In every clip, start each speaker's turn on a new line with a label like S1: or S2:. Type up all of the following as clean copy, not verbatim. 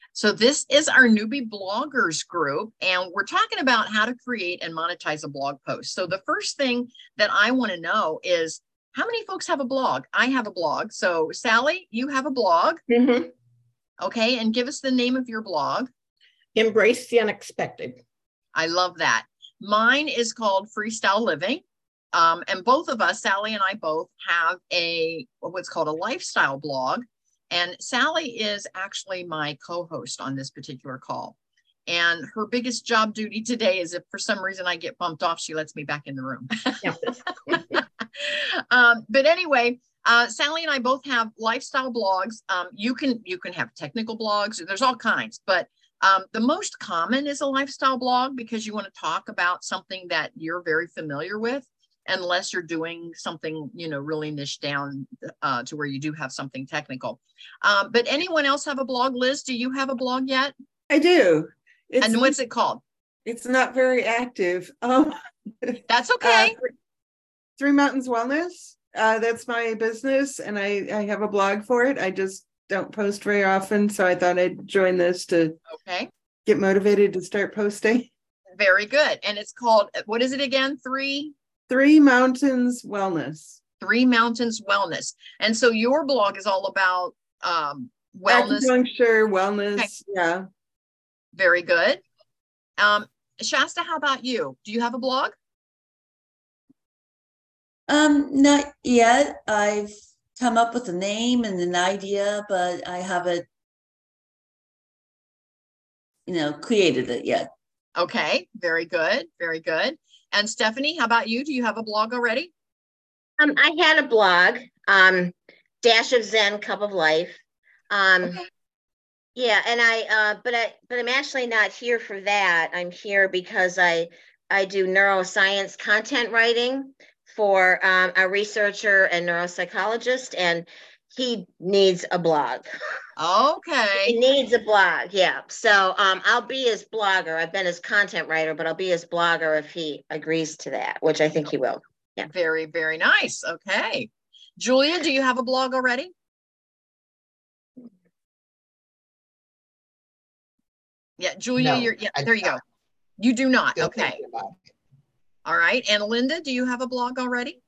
S1: So this is our newbie bloggers group, and we're talking about how to create and monetize a blog post. So the first thing that I want to know is, how many folks have a blog? I have a blog. So Sally, you have a blog.
S2: Mm-hmm.
S1: Okay, and give us the name of your blog.
S2: Embrace the Unexpected.
S1: I love that. Mine is called Freestyle Living. And both of us, Sally and I both, have what's called a lifestyle blog. And Sally is actually my co-host on this particular call. And her biggest job duty today is if for some reason I get bumped off, she lets me back in the room. But anyway, Sally and I both have lifestyle blogs. You can have technical blogs. There's all kinds, but the most common is a lifestyle blog because you want to talk about something that you're very familiar with, unless you're doing something, really niche down to where you do have something technical. But anyone else have a blog? Liz, do you have a blog yet?
S3: I do.
S1: And what's it called?
S3: It's not very active.
S1: That's okay.
S3: Three Mountains Wellness. That's my business, and I have a blog for it. I just don't post very often, so I thought I'd join this to get motivated to start posting.
S1: Very good. And it's called, what is it again? Three
S3: Mountains Wellness.
S1: Three Mountains Wellness. And so your blog is all about wellness.
S3: Acupuncture, wellness. Okay. Yeah.
S1: Very good. Shasta, how about you? Do you have a blog?
S4: Not yet. I've come up with a name and an idea, but I haven't, created it yet.
S1: Okay. Very good. Very good. And Stephanie, how about you? Do you have a blog already?
S5: I had a blog, Dash of Zen, Cup of Life. Okay. Yeah, and but I'm actually not here for that. I'm here because I do neuroscience content writing for a researcher and neuropsychologist, and he needs a blog.
S1: Okay.
S5: He needs a blog, yeah. So I'll be his blogger. I've been his content writer, but I'll be his blogger if he agrees to that, which I think he will. Yeah.
S1: Very, very nice. Okay. Julia, do you have a blog already? Yeah, Julia,
S6: no,
S1: there you go. You do not. Okay. All right. And Linda, do you have a blog already?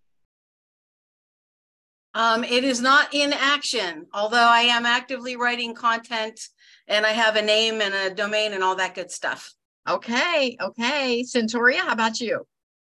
S7: It is not in action, although I am actively writing content and I have a name and a domain and all that good stuff.
S1: Okay. Okay. Centauria, how about you?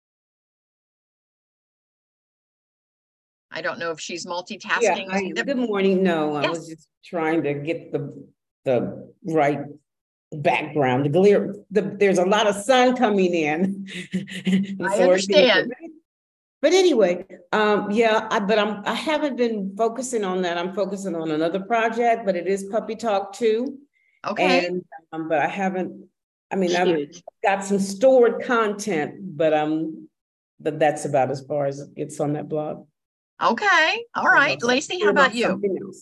S1: I don't know if she's multitasking.
S6: Yeah, good morning. No, yes. I was just trying to get the right background. There's a lot of sun coming in.
S1: I understand.
S6: But anyway, I haven't been focusing on that. I'm focusing on another project, but it is Puppy Talk too.
S1: Okay.
S6: And but I haven't. I've got some stored content, but that's about as far as it gets on that blog.
S1: Okay. All right. Lacey, how about you?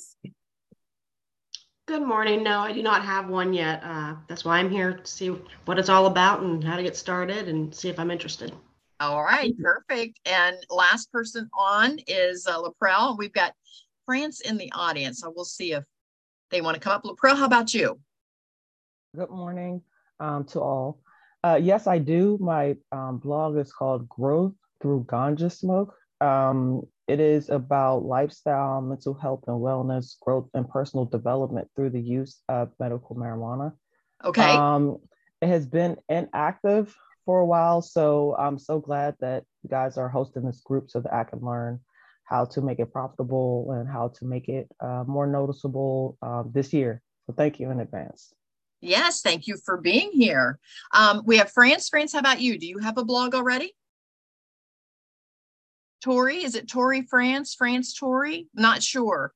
S8: Good morning. No, I do not have one yet. That's why I'm here to see what it's all about and how to get started and see if I'm interested.
S1: All right. Perfect. And last person on is Laprelle. We've got France in the audience, so we'll see if they want to come up. Laprelle, how about you?
S9: Good morning to all. Yes, I do. My blog is called Growth Through Ganja Smoke. It is about lifestyle, mental health and wellness, growth and personal development through the use of medical marijuana.
S1: Okay.
S9: It has been inactive for a while, so I'm so glad that you guys are hosting this group so that I can learn how to make it profitable and how to make it more noticeable this year. So thank you in advance.
S1: Yes, thank you for being here. We have France. France, how about you? Do you have a blog already? Tori, is it Tori France? France Tori? Not sure.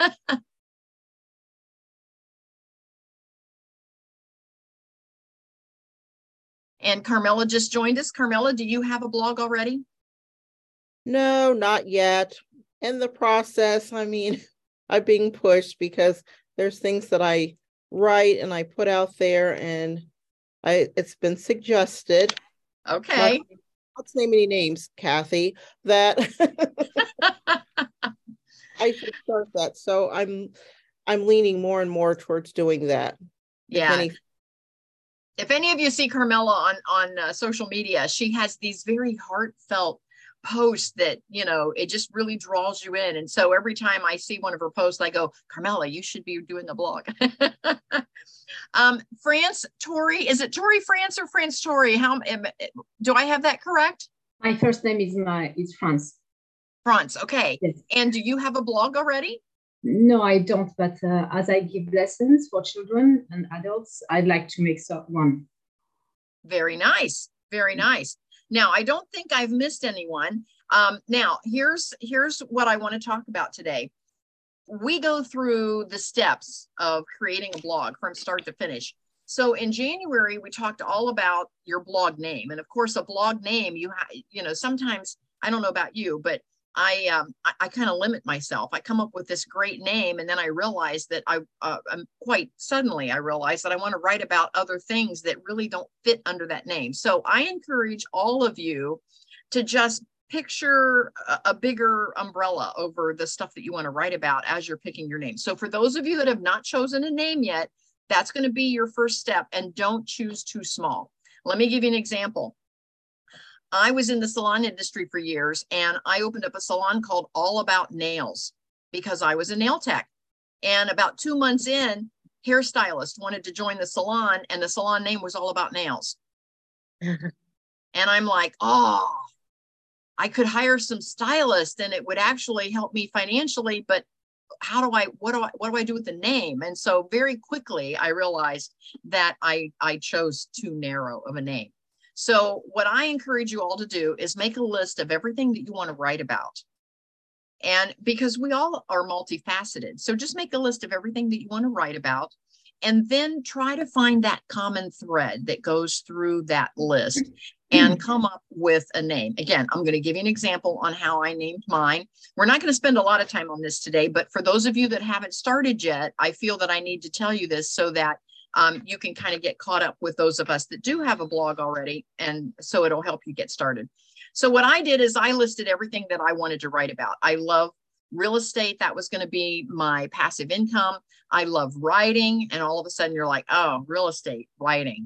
S1: And Carmela just joined us. Carmela, do you have a blog already?
S10: No, not yet. In the process, I'm being pushed because there's things that I write and I put out there, and it's been suggested.
S1: Okay.
S10: Let's name any names, Kathy, that I should start that. So I'm leaning more and more towards doing that.
S1: Yeah. If any of you see Carmela on social media, she has these very heartfelt posts that, you know, it just really draws you in. And so every time I see one of her posts, I go, Carmela, you should be doing the blog. France Tori, is it Tori France or France Tori? Do I have that correct?
S11: My first name is France.
S1: France, okay.
S11: Yes.
S1: And do you have a blog already?
S11: No, I don't. But as I give lessons for children and adults, I'd like to make one.
S1: Very nice. Very nice. Now, I don't think I've missed anyone. Now, here's what I want to talk about today. We go through the steps of creating a blog from start to finish. So in January, we talked all about your blog name. And of course, a blog name, you know, sometimes, I don't know about you, but I kind of limit myself. I come up with this great name, and then I realize that I realized that I want to write about other things that really don't fit under that name. So I encourage all of you to just picture a bigger umbrella over the stuff that you want to write about as you're picking your name. So for those of you that have not chosen a name yet, that's going to be your first step, and don't choose too small. Let me give you an example. I was in the salon industry for years, and I opened up a salon called All About Nails because I was a nail tech. And about 2 months in, hairstylist wanted to join the salon, and the salon name was All About Nails. And I'm like, oh, I could hire some stylists and it would actually help me financially, but what do I do with the name? And so very quickly I realized that I chose too narrow of a name. So what I encourage you all to do is make a list of everything that you want to write about. And because we all are multifaceted, so just make a list of everything that you want to write about, and then try to find that common thread that goes through that list and come up with a name. Again, I'm going to give you an example on how I named mine. We're not going to spend a lot of time on this today, but for those of you that haven't started yet, I feel that I need to tell you this so that you can kind of get caught up with those of us that do have a blog already. And so it'll help you get started. So what I did is I listed everything that I wanted to write about. I love real estate. That was going to be my passive income. I love writing. And all of a sudden you're like, oh, real estate, writing.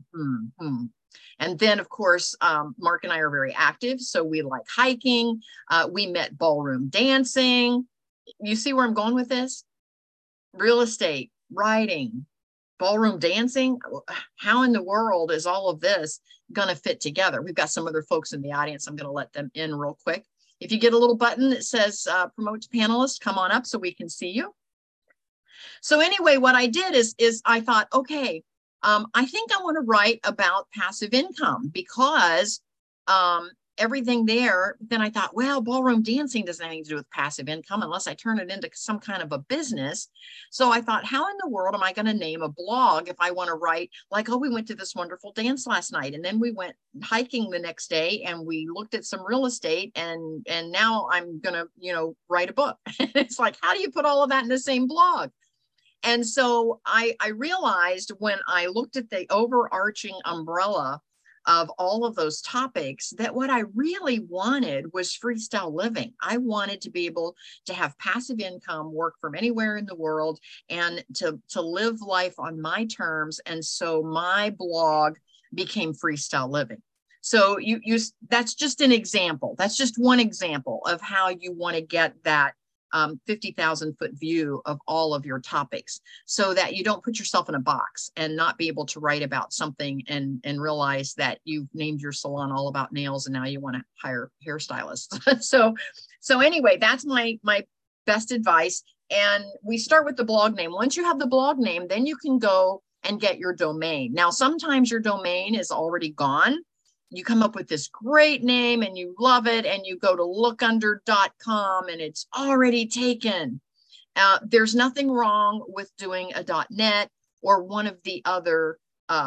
S1: And then, of course, Mark and I are very active. So we like hiking. We met ballroom dancing. You see where I'm going with this? Real estate, writing, ballroom dancing. How in the world is all of this going to fit together? We've got some other folks in the audience. I'm going to let them in real quick. If you get a little button that says promote to panelists, come on up so we can see you. So anyway, what I did is I thought, okay, I think I want to write about passive income because everything there. Then I thought, well, ballroom dancing doesn't have anything to do with passive income unless I turn it into some kind of a business. So I thought, how in the world am I going to name a blog if I want to write like, oh, we went to this wonderful dance last night, and then we went hiking the next day, and we looked at some real estate, and now I'm going to, you know, write a book. It's like, how do you put all of that in the same blog? And so I realized when I looked at the overarching umbrella of all of those topics that what I really wanted was freestyle living. I wanted to be able to have passive income, work from anywhere in the world, and to live life on my terms. And so my blog became Freestyle Living. So that's just an example. That's just one example of how you want to get that 50,000 foot view of all of your topics so that you don't put yourself in a box and not be able to write about something and realize that you've named your salon All About Nails and now you want to hire hairstylists. So anyway, that's my best advice. And we start with the blog name. Once you have the blog name, then you can go and get your domain. Now, sometimes your domain is already gone. You come up with this great name and you love it, and you go to lookunder.com and it's already taken. There's nothing wrong with doing a .net or one of the other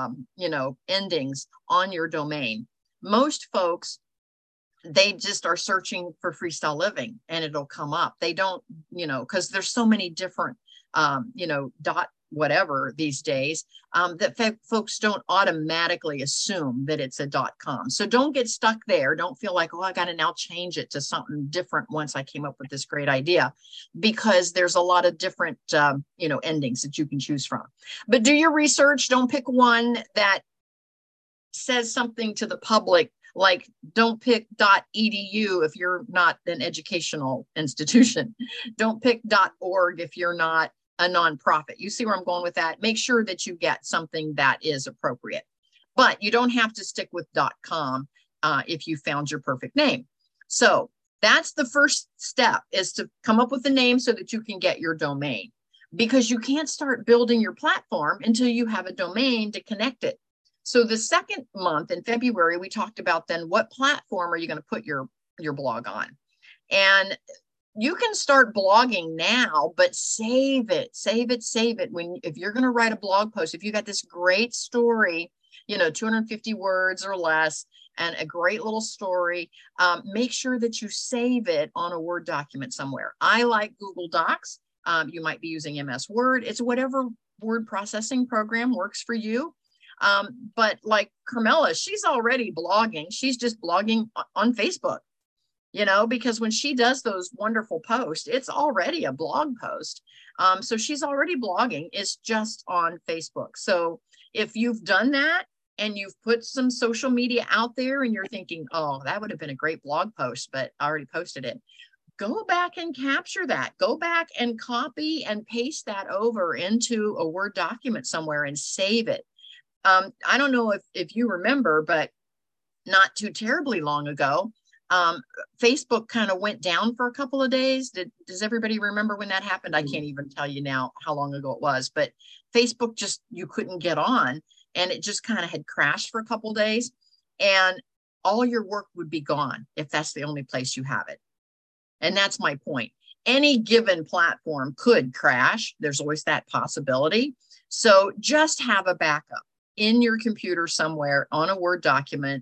S1: endings on your domain. Most folks, they just are searching for freestyle living and it'll come up. They don't, because there's so many different whatever these days, that folks don't automatically assume that it's a .com. So don't get stuck there. Don't feel like, oh, I got to now change it to something different once I came up with this great idea, because there's a lot of different, endings that you can choose from. But do your research. Don't pick one that says something to the public, like don't pick .edu if you're not an educational institution. Don't pick .org if you're not a nonprofit. You see where I'm going with that? Make sure that you get something that is appropriate. But you don't have to stick with .com if you found your perfect name. So that's the first step, is to come up with a name so that you can get your domain, because you can't start building your platform until you have a domain to connect it. So the second month in February, we talked about then what platform are you going to put your blog on? And you can start blogging now, but save it. If you're going to write a blog post, if you got this great story, 250 words or less, and a great little story, make sure that you save it on a Word document somewhere. I like Google Docs. You might be using MS Word. It's whatever word processing program works for you. But like Carmela, she's already blogging. She's just blogging on Facebook, because when she does those wonderful posts, it's already a blog post. So she's already blogging. It's just on Facebook. So if you've done that and you've put some social media out there and you're thinking, oh, that would have been a great blog post, but I already posted it, go back and capture that. Go back and copy and paste that over into a Word document somewhere and save it. I don't know if you remember, but not too terribly long ago, Facebook kind of went down for a couple of days. Does everybody remember when that happened? I can't even tell you now how long ago it was, but Facebook you couldn't get on, and it just kind of had crashed for a couple of days, and all your work would be gone if that's the only place you have it. And that's my point. Any given platform could crash. There's always that possibility. So just have a backup in your computer somewhere on a Word document,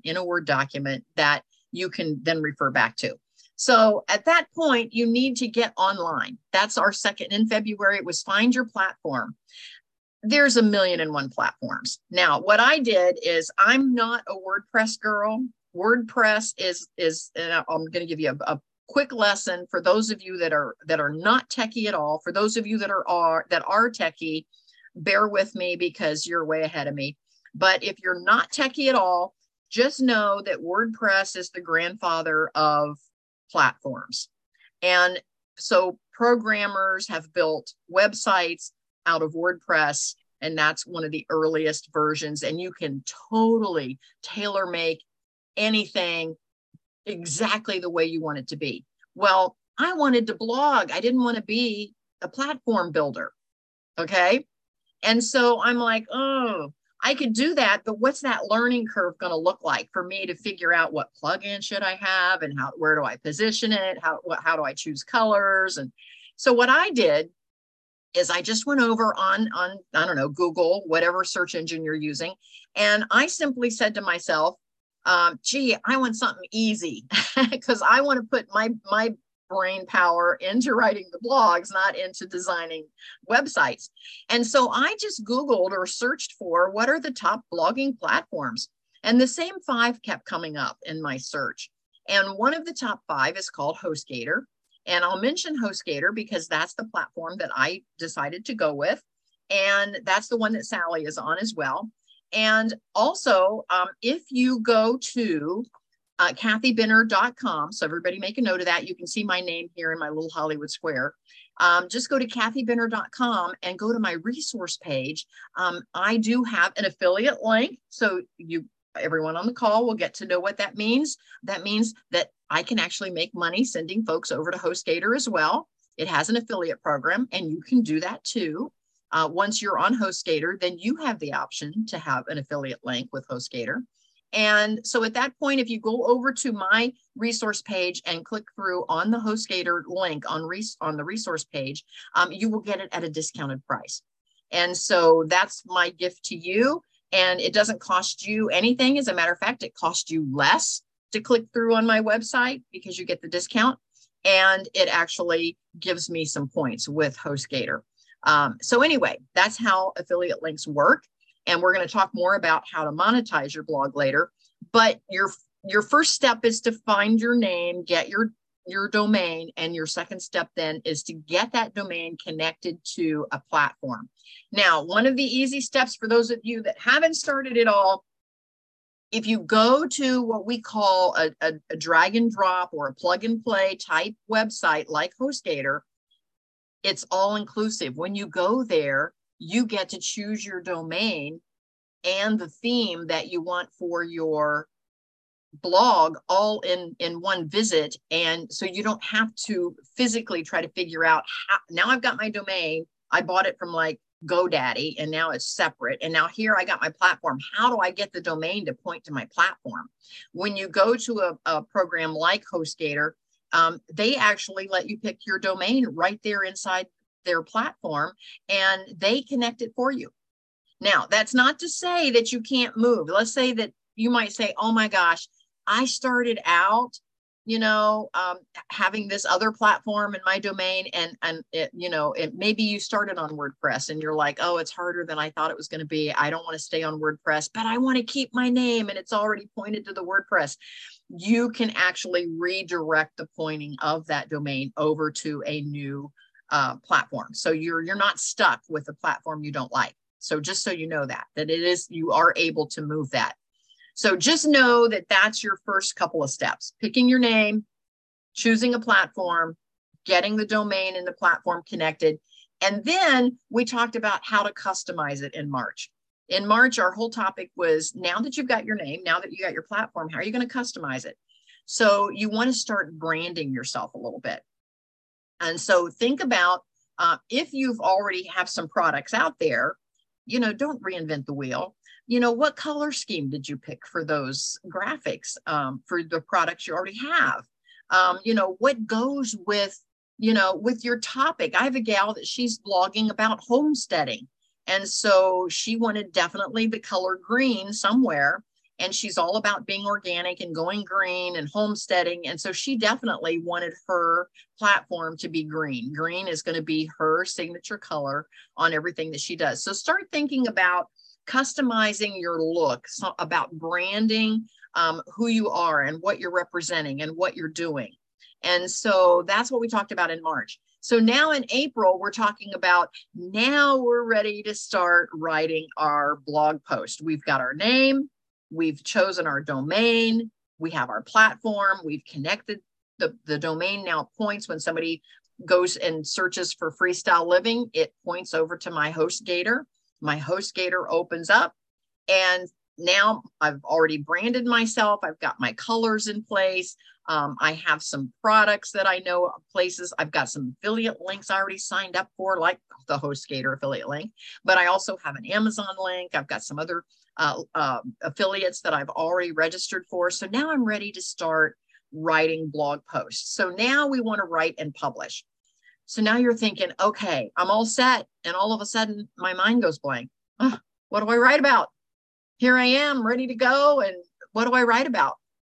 S1: that you can then refer back to. So at that point, you need to get online. That's our second in February. It was find your platform. There's 1,000,001 platforms. Now, what I did is, I'm not a WordPress girl. WordPress is and I'm going to give you a quick lesson for those of you that are not techie at all. For those of you that are techie, bear with me because you're way ahead of me. But if you're not techie at all, just know that WordPress is the grandfather of platforms. And so programmers have built websites out of WordPress, and that's one of the earliest versions. And you can totally tailor make anything exactly the way you want it to be. Well, I wanted to blog. I didn't want to be a platform builder. Okay. And so I'm like, oh, I could do that, but what's that learning curve going to look like for me to figure out what plugin should I have, and where do I position it? How do I choose colors? And so what I did is I just went over on I don't know, Google, whatever search engine you're using. And I simply said to myself, gee, I want something easy because I want to put my brain power into writing the blogs, not into designing websites. And so I just Googled or searched for what are the top blogging platforms. And the same 5 kept coming up in my search. And one of the top 5 is called HostGator. And I'll mention HostGator because that's the platform that I decided to go with. And that's the one that Sally is on as well. And also, if you go to kathybinner.com, so everybody make a note of that. You can see my name here in my little Hollywood square. Just go to kathybinner.com and go to my resource page. I do have an affiliate link. So everyone on the call will get to know what that means. That means that I can actually make money sending folks over to HostGator as well. It has an affiliate program, and you can do that too. Once you're on HostGator, then you have the option to have an affiliate link with HostGator. And so at that point, if you go over to my resource page and click through on the HostGator link on the resource page, you will get it at a discounted price. And so that's my gift to you. And it doesn't cost you anything. As a matter of fact, it costs you less to click through on my website because you get the discount. And it actually gives me some points with HostGator. So anyway, that's how affiliate links work. And we're going to talk more about how to monetize your blog later. But your first step is to find your name, get your domain, and your second step then is to get that domain connected to a platform. Now, one of the easy steps for those of you that haven't started it all, if you go to what we call a drag and drop or a plug and play type website like HostGator, it's all inclusive. When you go there, you get to choose your domain and the theme that you want for your blog all in one visit. And so you don't have to physically try to figure out how. Now I've got my domain. I bought it from like GoDaddy and now it's separate. And now here I got my platform. How do I get the domain to point to my platform? When you go to a program like HostGator, they actually let you pick your domain right there inside their platform and they connect it for you. Now, that's not to say that you can't move. Let's say that you might say, oh my gosh, I started out, having this other platform in my domain and it, maybe you started on WordPress and you're like, oh, it's harder than I thought it was going to be. I don't want to stay on WordPress, but I want to keep my name and it's already pointed to the WordPress. You can actually redirect the pointing of that domain over to a new platform. So you're not stuck with a platform you don't like. So just so you know that it is, you are able to move that. So just know that that's your first couple of steps: picking your name, choosing a platform, getting the domain and the platform connected. And then we talked about how to customize it in March. In March, our whole topic was, now that you've got your name, now that you got your platform, how are you going to customize it? So you want to start branding yourself a little bit. And so think about if you've already have some products out there, don't reinvent the wheel. What color scheme did you pick for those graphics for the products you already have? What goes with your topic? I have a gal that she's blogging about homesteading. And so she wanted definitely the color green somewhere. And she's all about being organic and going green and homesteading. And so she definitely wanted her platform to be green. Green is going to be her signature color on everything that she does. So start thinking about customizing your look, about branding who you are and what you're representing and what you're doing. And so that's what we talked about in March. So now in April, we're talking about, now we're ready to start writing our blog post. We've got our name, we've chosen our domain, we have our platform, we've connected the domain. Now points when somebody goes and searches for Freestyle Living, it points over to my HostGator. My HostGator opens up and now I've already branded myself. I've got my colors in place. I have some products that I know places. I've got some affiliate links I already signed up for, like the HostGator affiliate link, but I also have an Amazon link. I've got some other affiliates that I've already registered for. So now I'm ready to start writing blog posts. So now we want to write and publish. So now you're thinking, okay, I'm all set. And all of a sudden my mind goes blank. Oh, what do I write about? Here I am ready to go. And what do I write about?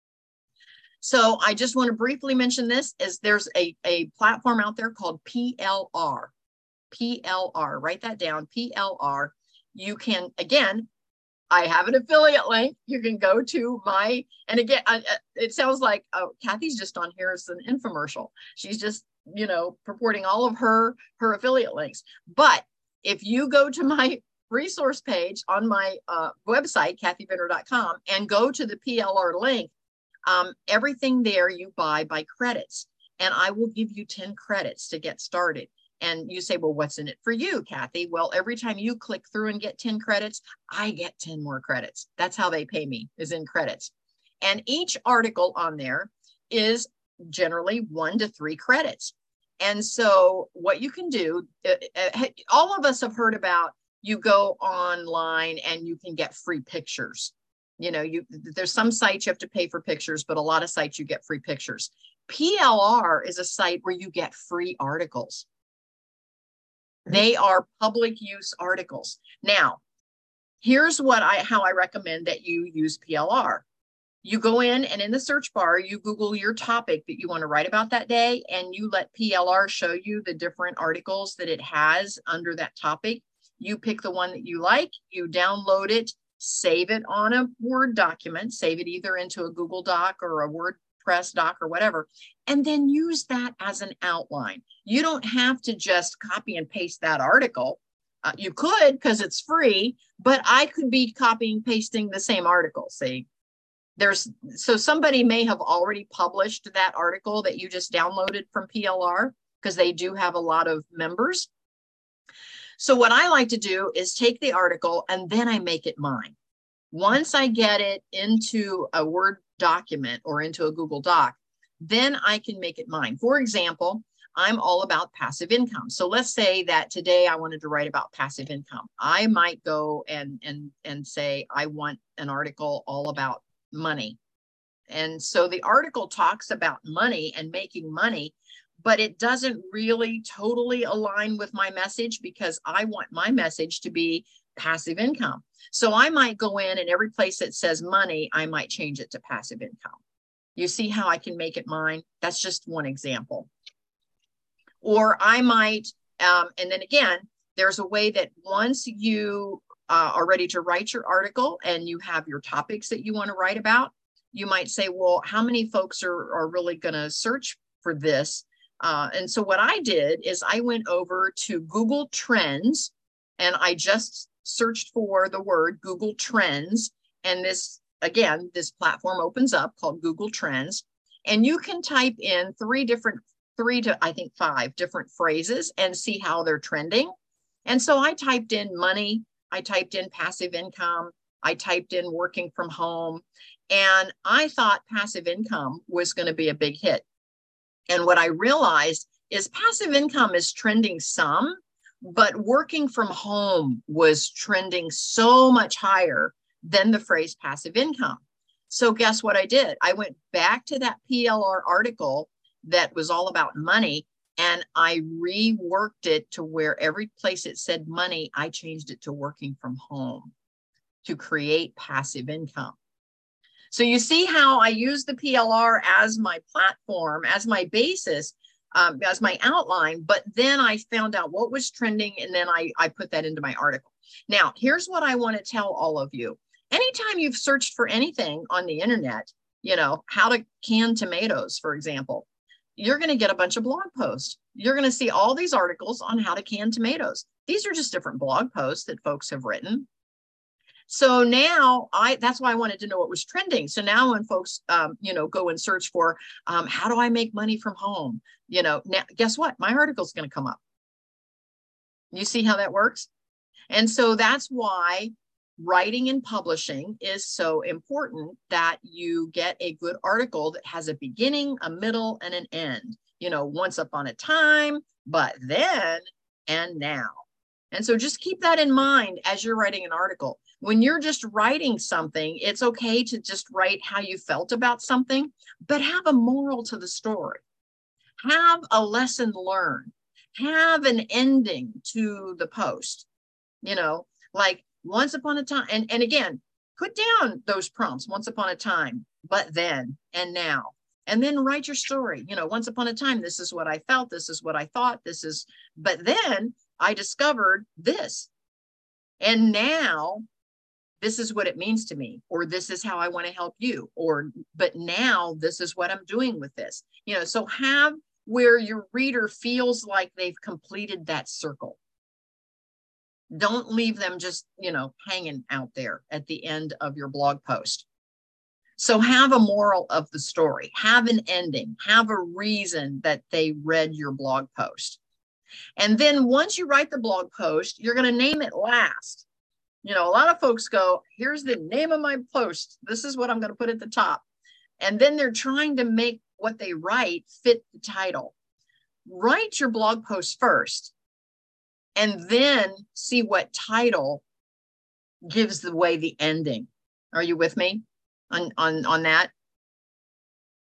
S1: So I just want to briefly mention this, is there's a platform out there called PLR. PLR, write that down, PLR. You can, again, I have an affiliate link. You can go to my, and again, it sounds like, oh, Kathy's just on here as an infomercial. She's just, purporting all of her affiliate links. But if you go to my resource page on my website, kathybenner.com, and go to the PLR link, everything there you buy by credits, and I will give you 10 credits to get started. And you say, well, what's in it for you, Kathy? Well, every time you click through and get 10 credits, I get 10 more credits. That's how they pay me, is in credits. And each article on there is generally 1 to 3 credits. And so what you can do, all of us have heard about, you go online and you can get free pictures. There's some sites you have to pay for pictures, but a lot of sites you get free pictures. PLR is a site where you get free articles. They are public use articles. Now, here's how I recommend that you use PLR. You go in and in the search bar, you Google your topic that you want to write about that day, and you let PLR show you the different articles that it has under that topic. You pick the one that you like, you download it, save it on a Word document, save it either into a Google Doc or a WordPress doc or whatever, and then use that as an outline. You don't have to just copy and paste that article. You could, because it's free, but I could be copying, pasting the same article, see? So somebody may have already published that article that you just downloaded from PLR, because they do have a lot of members. So what I like to do is take the article and then I make it mine. Once I get it into a Word document or into a Google Doc, then I can make it mine. For example, I'm all about passive income. So let's say that today I wanted to write about passive income. I might go and say, I want an article all about money. And so the article talks about money and making money, but it doesn't really totally align with my message, because I want my message to be passive income. So I might go in and every place that says money, I might change it to passive income. You see how I can make it mine? That's just one example. Or I might, and then again, there's a way that once you are ready to write your article and you have your topics that you want to write about, you might say, well, how many folks are really going to search for this? And so what I did is I went over to Google Trends and I just searched for the word Google Trends. And this, again, this platform opens up called Google Trends. And you can type in 3 to I think 5 different phrases and see how they're trending. And so I typed in money, I typed in passive income, I typed in working from home, and I thought passive income was going to be a big hit. And what I realized is passive income is trending some, but working from home was trending so much higher than the phrase passive income. So guess what I did? I went back to that PLR article that was all about money, and I reworked it to where every place it said money, I changed it to working from home to create passive income. So you see how I use the PLR as my platform, as my basis, as my outline, but then I found out what was trending, and then I put that into my article. Now, here's what I want to tell all of you. Anytime you've searched for anything on the internet, you know, how to can tomatoes, for example, you're going to get a bunch of blog posts. You're going to see all these articles on how to can tomatoes. These are just different blog posts that folks have written. So now that's why I wanted to know what was trending. So now when folks, you know, go and search for how do I make money from home? You know, now, guess what? My article is going to come up. You see how that works? And so that's why writing and publishing is so important, that you get a good article that has a beginning, a middle, and an end. You know, once upon a time, but then, and now. And so just keep that in mind as you're writing an article. When you're just writing something, it's okay to just write how you felt about something, but have a moral to the story. Have a lesson learned. Have an ending to the post. You know, like once upon a time, and again, put down those prompts, once upon a time, but then, and now. And then write your story. You know, once upon a time, this is what I felt, this is what I thought, this is, but then I discovered this. And now this is what it means to me, or this is how I want to help you, or, but now this is what I'm doing with this. You know, so have where your reader feels like they've completed that circle. Don't leave them just, you know, hanging out there at the end of your blog post. So have a moral of the story, have an ending, have a reason that they read your blog post. And then once you write the blog post, you're going to name it last. You know, a lot of folks go, here's the name of my post. This is what I'm going to put at the top. And then they're trying to make what they write fit the title. Write your blog post first, and then see what title gives away the ending. Are you with me on that?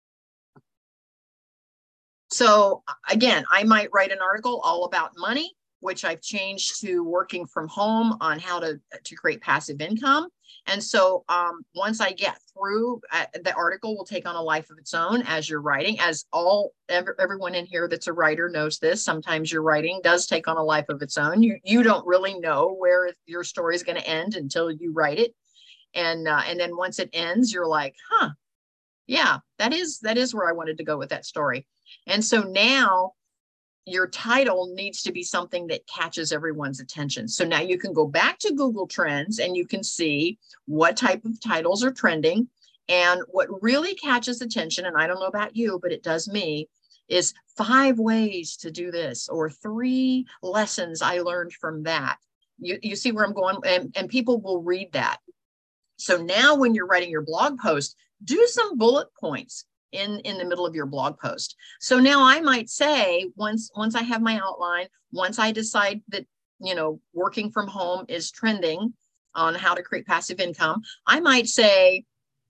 S1: So again, I might write an article all about money, which I've changed to working from home on how to create passive income. And so once I get through, the article will take on a life of its own as you're writing, as everyone in here that's a writer knows this. Sometimes your writing does take on a life of its own. You don't really know where your story is going to end until you write it. And then once it ends, you're like, huh, yeah, that is where I wanted to go with that story. And so now your title needs to be something that catches everyone's attention. So now you can go back to Google Trends and you can see what type of titles are trending. And what really catches attention, and I don't know about you, but it does me, is 5 ways to do this, or 3 lessons I learned from that. You see where I'm going? And people will read that. So now when you're writing your blog post, do some bullet points in the middle of your blog post. So now I might say, once I have my outline, once I decide that, working from home is trending on how to create passive income, I might say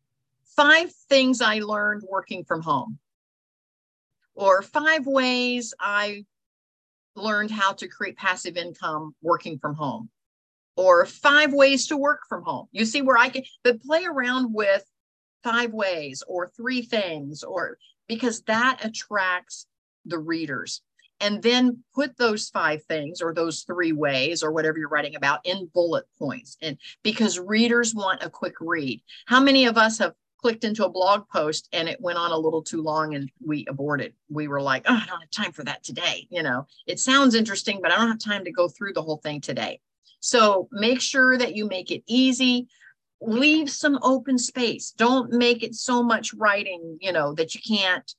S1: 5 things I learned working from home, or 5 ways I learned how to create passive income working from home, or 5 ways to work from home. You see where I can play around with 5 ways or 3 things, because that attracts the readers. And then put those 5 things or those 3 ways or whatever you're writing about in bullet points. And because readers want a quick read. How many of us have clicked into a blog post and it went on a little too long and we aborted? We were like, oh, I don't have time for that today. It sounds interesting, but I don't have time to go through the whole thing today. So make sure that you make it easy. Leave some open space. Don't make it so much writing, that you can't,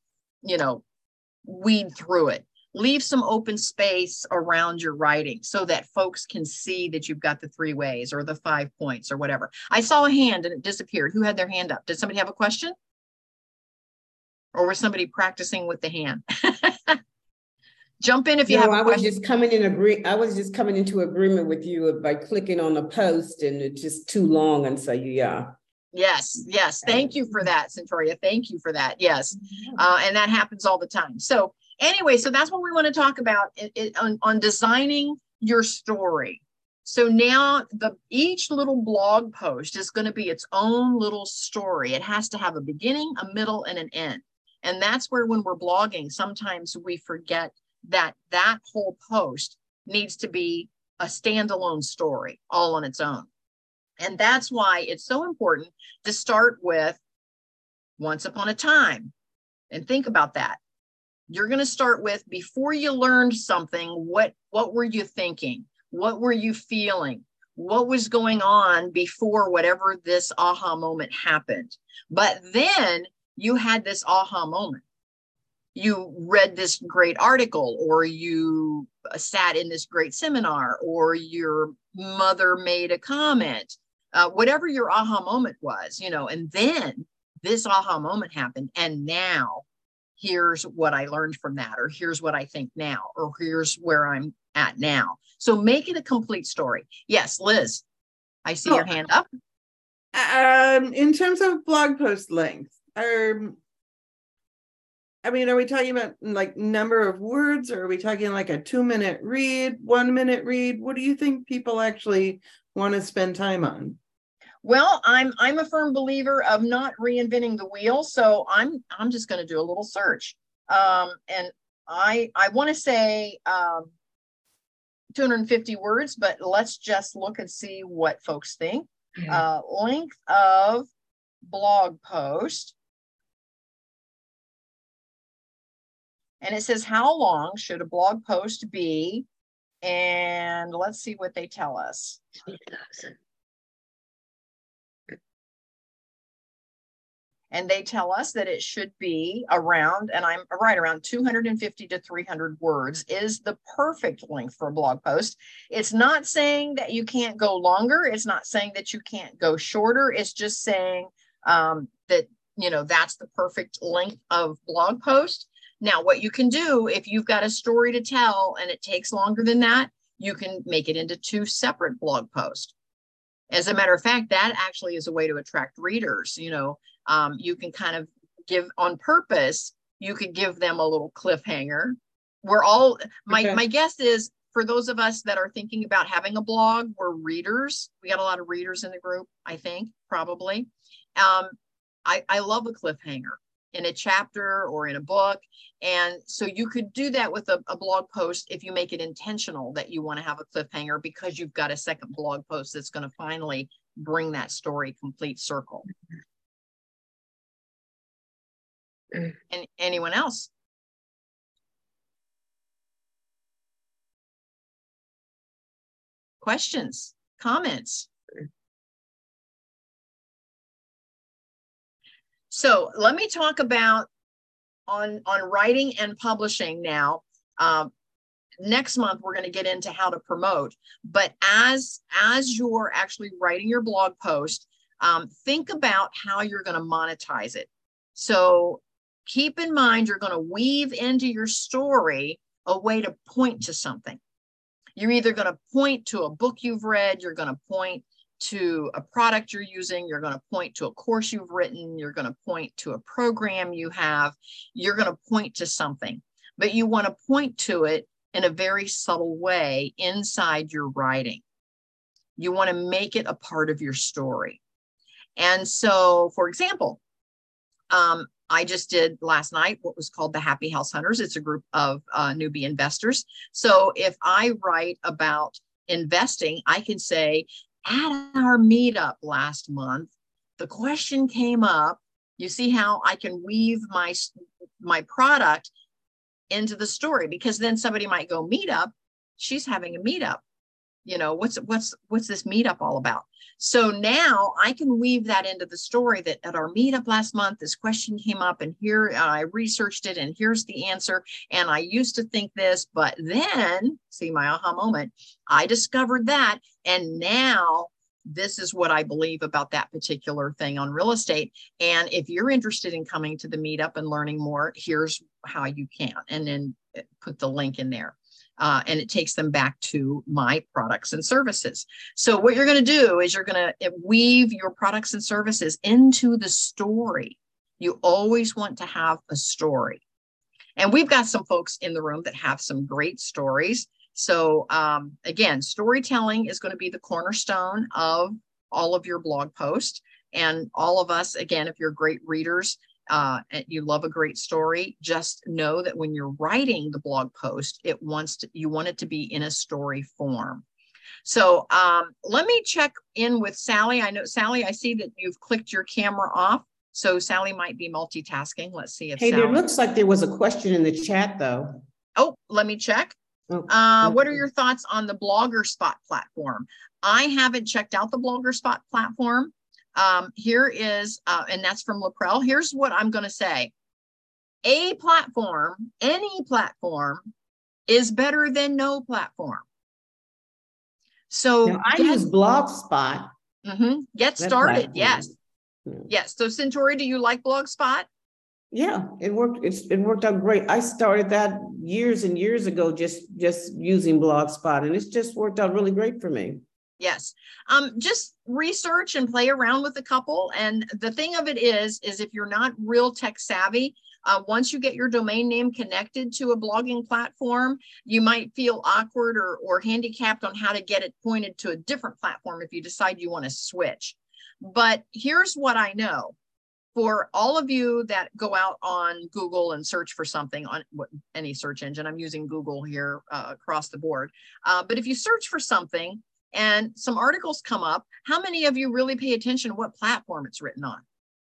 S1: weed through it. Leave some open space around your writing so that folks can see that you've got the 3 ways or the 5 points or whatever. I saw a hand and it disappeared. Who had their hand up? Did somebody have a question? Or was somebody practicing with the hand? Jump in if you have a question.
S6: I was just coming into agreement with you by clicking on the post, and it's just too long. And so, yeah.
S1: Yes. Thank you for that, Centauria. Thank you for that. Yes. And that happens all the time. So anyway, so that's what we want to talk about on designing your story. So now each little blog post is going to be its own little story. It has to have a beginning, a middle, and an end. And that's where, when we're blogging, sometimes we forget that whole post needs to be a standalone story all on its own. And that's why it's so important to start with once upon a time. And think about that. You're going to start with, before you learned something, what were you thinking? What were you feeling? What was going on before whatever this aha moment happened? But then you had this aha moment. You read this great article, or you sat in this great seminar, or your mother made a comment, whatever your aha moment was, and then this aha moment happened. And now here's what I learned from that, or here's what I think now, or here's where I'm at now. So make it a complete story. Yes, Liz, I see your hand up.
S3: In terms of blog post length, are we talking about like number of words, or are we talking like a 2-minute read, 1-minute read? What do you think people actually want to spend time on?
S1: Well, I'm a firm believer of not reinventing the wheel, so I'm just going to do a little search, and I want to say 250 words, but let's just look and see what folks think. Yeah. Length of blog post. And it says, how long should a blog post be? And let's see what they tell us. 3,000. And they tell us that it should be around, and I'm right, around 250 to 300 words is the perfect length for a blog post. It's not saying that you can't go longer. It's not saying that you can't go shorter. It's just saying that, that's the perfect length of blog post. Now, what you can do, if you've got a story to tell and it takes longer than that, you can make it into 2 separate blog posts. As a matter of fact, that actually is a way to attract readers. You can kind of give on purpose, you could give them a little cliffhanger. My guess is for those of us that are thinking about having a blog, we're readers. We got a lot of readers in the group, I think, probably. I love a cliffhanger in a chapter or in a book. And so you could do that with a blog post if you make it intentional that you want to have a cliffhanger because you've got a second blog post that's going to finally bring that story complete circle. And anyone else? Questions, comments? So let me talk about on writing and publishing now. Next month, we're going to get into how to promote. But as you're actually writing your blog post, think about how you're going to monetize it. So keep in mind, you're going to weave into your story a way to point to something. You're either going to point to a book you've read, you're going to point to a product you're using, you're going to point to a course you've written, you're going to point to a program you have, you're going to point to something, but you want to point to it in a very subtle way inside your writing. You want to make it a part of your story. And so, for example, I just did last night what was called the Happy House Hunters. It's a group of newbie investors. So if I write about investing, I can say, at our meetup last month, the question came up. You see how I can weave my product into the story, because then somebody might go, meetup, she's having a meetup. You know, what's this meetup all about? So now I can weave that into the story that at our meetup last month, this question came up and here I researched it and here's the answer. And I used to think this, but then see my aha moment, I discovered that. And now this is what I believe about that particular thing on real estate. And if you're interested in coming to the meetup and learning more, here's how you can, and then put the link in there. And it takes them back to my products and services. So what you're going to do is you're going to weave your products and services into the story. You always want to have a story. And we've got some folks in the room that have some great stories. So again, storytelling is going to be the cornerstone of all of your blog posts. And all of us, again, if you're great readers, and you love a great story, just know that when you're writing the blog post, you want it to be in a story form. So let me check in with Sally. I know, Sally, I see that you've clicked your camera off. So Sally might be multitasking. Let's see if
S6: Hey,
S1: Sally...
S6: there looks like there was a question in the chat though.
S1: Oh, let me check.
S6: Oh,
S1: what are your thoughts on the Bloggerspot platform? I haven't checked out the Bloggerspot platform. Here is, and that's from Laprel. Here's what I'm going to say. A platform, any platform, is better than no platform. So
S6: now, I use Blogspot.
S1: Get started. Yes. Yes. So Centauri, do you like Blogspot?
S6: Yeah, it worked. It worked out great. I started that years and years ago, just using Blogspot, and it's just worked out really great for me.
S1: Yes. Just research and play around with a couple. And the thing of it is if you're not real tech savvy, once you get your domain name connected to a blogging platform, you might feel awkward or handicapped on how to get it pointed to a different platform if you decide you want to switch. But here's what I know. For all of you that go out on Google and search for something on any search engine, I'm using Google here across the board. But if you search for something, and some articles come up, how many of you really pay attention to what platform it's written on?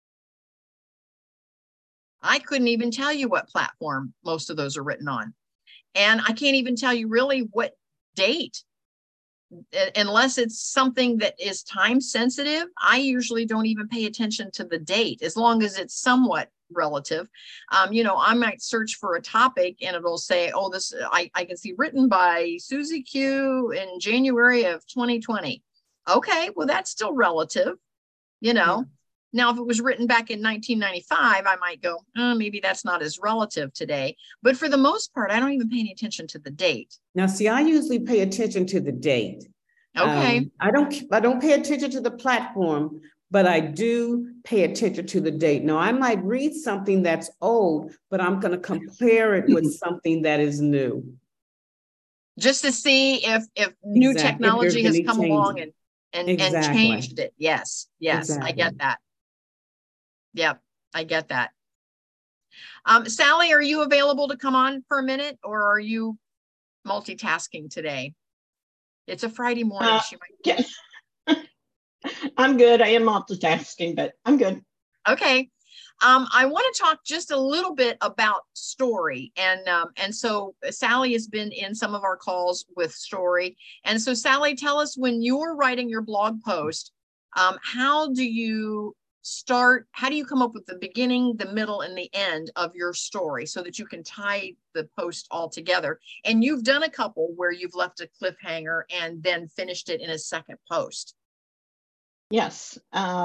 S1: I couldn't even tell you what platform most of those are written on. And I can't even tell you really what date, unless it's something that is time sensitive. I usually don't even pay attention to the date, as long as it's somewhat relative. You know, I might search for a topic and it'll say, oh, this I can see written by Susie Q in January of 2020. Okay, well, that's still relative, you know. Now, if it was written back in 1995, I might go, maybe that's not as relative today. But for the most part, I don't even pay any attention to the date.
S6: Now, see, I usually pay attention to the date.
S1: Okay.
S6: I don't pay attention to the platform, but I do pay attention to the date. Now, I might read something that's old, but I'm going to compare it with something that is new.
S1: just to see if new technology has come along and changed it. Yes, I get that. Yep, I get that. Sally, are you available to come on for a minute, or are you multitasking today? It's a Friday morning. She might.
S2: I'm good. I am multitasking, but I'm good.
S1: Okay. I want to talk just a little bit about story. And so Sally has been in some of our calls with story. And so Sally, tell us, when you're writing your blog post, how do you come up with the beginning, the middle, and the end of your story so that you can tie the post all together? And you've done a couple where you've left a cliffhanger and then finished it in a second post.
S2: Yes.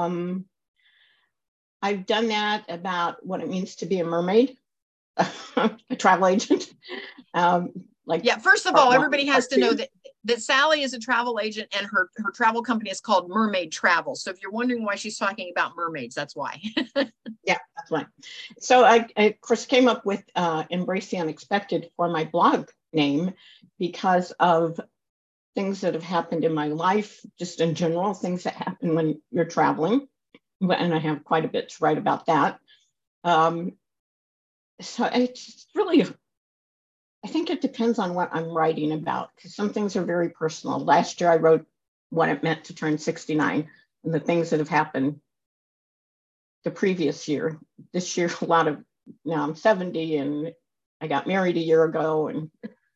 S2: I've done that about what it means to be a mermaid, a travel agent.
S1: First of all, everybody has to know that Sally is a travel agent, and her travel company is called Mermaid Travel. So if you're wondering why she's talking about mermaids, that's why.
S2: Yeah, that's right. So I of course came up with Embrace the Unexpected for my blog name because of things that have happened in my life, just in general, things that happen when you're traveling. And I have quite a bit to write about that. So it's really, I think it depends on what I'm writing about, because some things are very personal. Last year, I wrote what it meant to turn 69 and the things that have happened the previous year. This year, now I'm 70 and I got married a year ago, and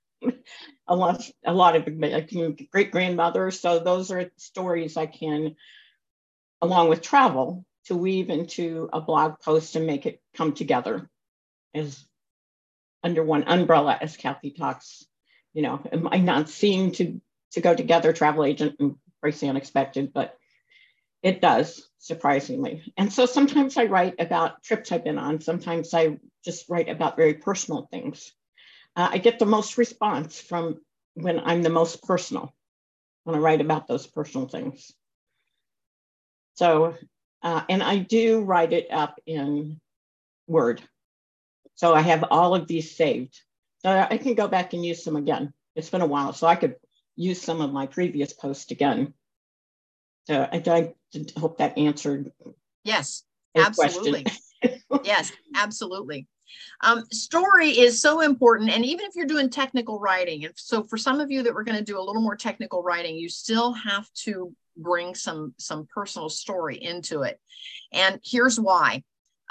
S2: a lot of great grandmother. So those are stories I can, along with travel, to weave into a blog post and make it come together as under one umbrella, as Kathy talks. It might not seem to go together, travel agent and Embrace the Unexpected, but it does, surprisingly. And so sometimes I write about trips I've been on. Sometimes I just write about very personal things. I get the most response from when I'm the most personal, when I write about those personal things. So, and I do write it up in Word. So I have all of these saved. So I can go back and use them again. It's been a while, so I could use some of my previous posts again. So I hope that answered.
S1: Yes, absolutely. Yes, absolutely. Story is so important. And even if you're doing technical writing, and so for some of you that we're going to do a little more technical writing, you still have to bring some personal story into it. And here's why.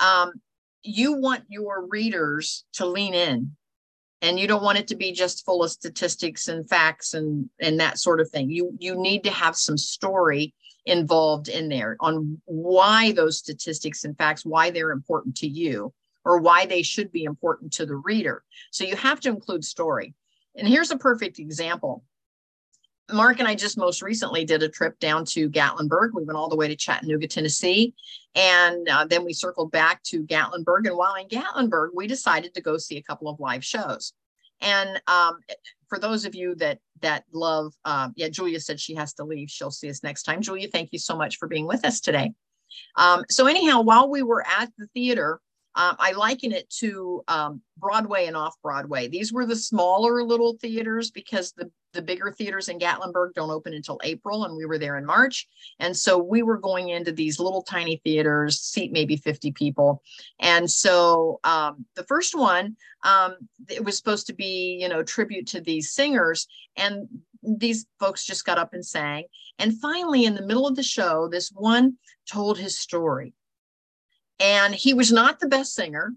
S1: You want your readers to lean in, and you don't want it to be just full of statistics and facts and that sort of thing. You need to have some story involved in there on why those statistics and facts, why they're important to you, or why they should be important to the reader. So you have to include story. And here's a perfect example. Mark and I just most recently did a trip down to Gatlinburg. We went all the way to Chattanooga, Tennessee, and then we circled back to Gatlinburg. And while in Gatlinburg, we decided to go see a couple of live shows. And for those of you that love, Julia said she has to leave. She'll see us next time. Julia, thank you so much for being with us today. So anyhow, while we were at the theater, I liken it to Broadway and off-Broadway. These were the smaller little theaters because the bigger theaters in Gatlinburg don't open until April, and we were there in March. And so we were going into these little tiny theaters, seat maybe 50 people. And so the first one, it was supposed to be, tribute to these singers. And these folks just got up and sang. And finally, in the middle of the show, this one told his story. And he was not the best singer.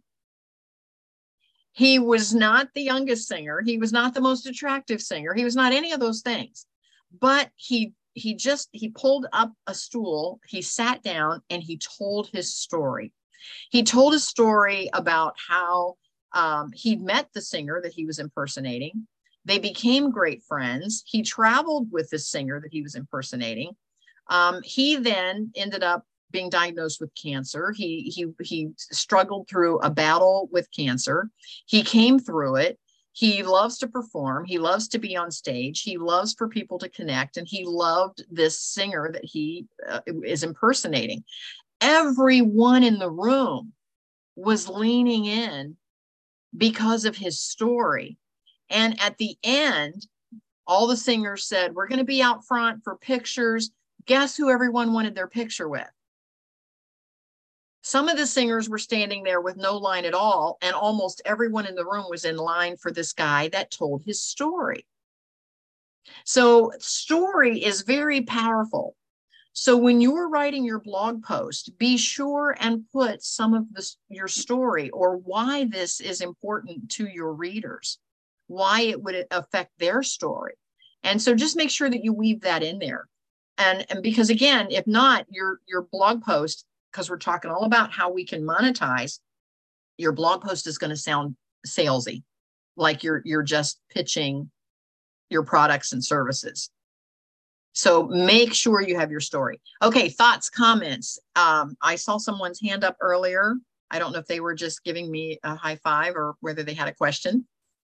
S1: He was not the youngest singer. He was not the most attractive singer. He was not any of those things. But he pulled up a stool, he sat down, and he told his story. He told a story about how he'd met the singer that he was impersonating. They became great friends. He traveled with the singer that he was impersonating. He then ended up being diagnosed with cancer. He struggled through a battle with cancer. He came through it. He loves to perform. He loves to be on stage. He loves for people to connect. And he loved this singer that he is impersonating. Everyone in the room was leaning in because of his story. And at the end, All the singers said, we're going to be out front for pictures. Guess who everyone wanted their picture with? Some of the singers were standing there with no line at all, and almost everyone in the room was in line for this guy that told his story. So story is very powerful. So when you're writing your blog post, be sure and put some of your story or why this is important to your readers, why it would affect their story. And so just make sure that you weave that in there. And because again, if not, your blog post, because we're talking all about how we can monetize, your blog post is going to sound salesy, like you're just pitching your products and services. So make sure you have your story. Okay, thoughts, comments. I saw someone's hand up earlier. I don't know if they were just giving me a high five or whether they had a question.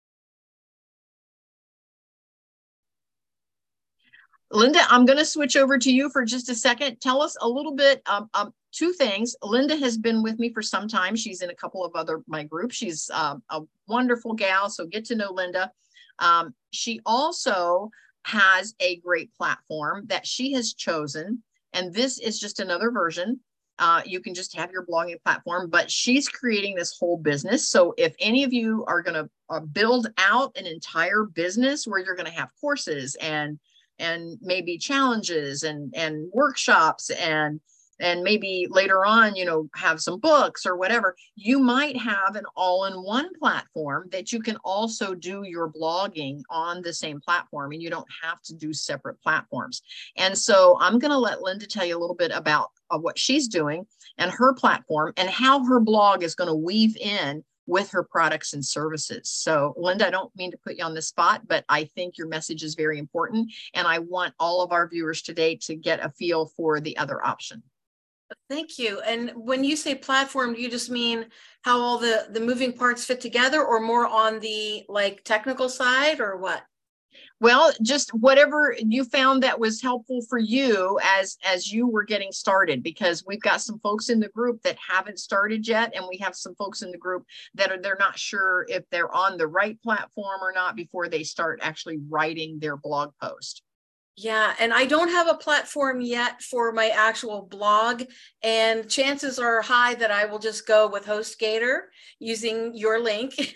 S1: Linda, I'm going to switch over to you for just a second. Tell us a little bit, two things. Linda has been with me for some time. She's in a couple of my groups. She's a wonderful gal, so get to know Linda. She also has a great platform that she has chosen, and this is just another version. You can just have your blogging platform, but she's creating this whole business. So if any of you are going to build out an entire business where you're going to have courses and maybe challenges and workshops and maybe later on, have some books or whatever, you might have an all-in-one platform that you can also do your blogging on the same platform, and you don't have to do separate platforms. And so I'm going to let Linda tell you a little bit about what she's doing and her platform and how her blog is going to weave in with her products and services. So Linda, I don't mean to put you on the spot, but I think your message is very important. And I want all of our viewers today to get a feel for the other option.
S7: Thank you. And when you say platform, do you just mean how all the moving parts fit together, or more on the technical side, or what?
S1: Well, just whatever you found that was helpful for you as you were getting started, because we've got some folks in the group that haven't started yet, and we have some folks in the group that they're not sure if they're on the right platform or not before they start actually writing their blog post.
S7: Yeah, and I don't have a platform yet for my actual blog, and chances are high that I will just go with HostGator using your link.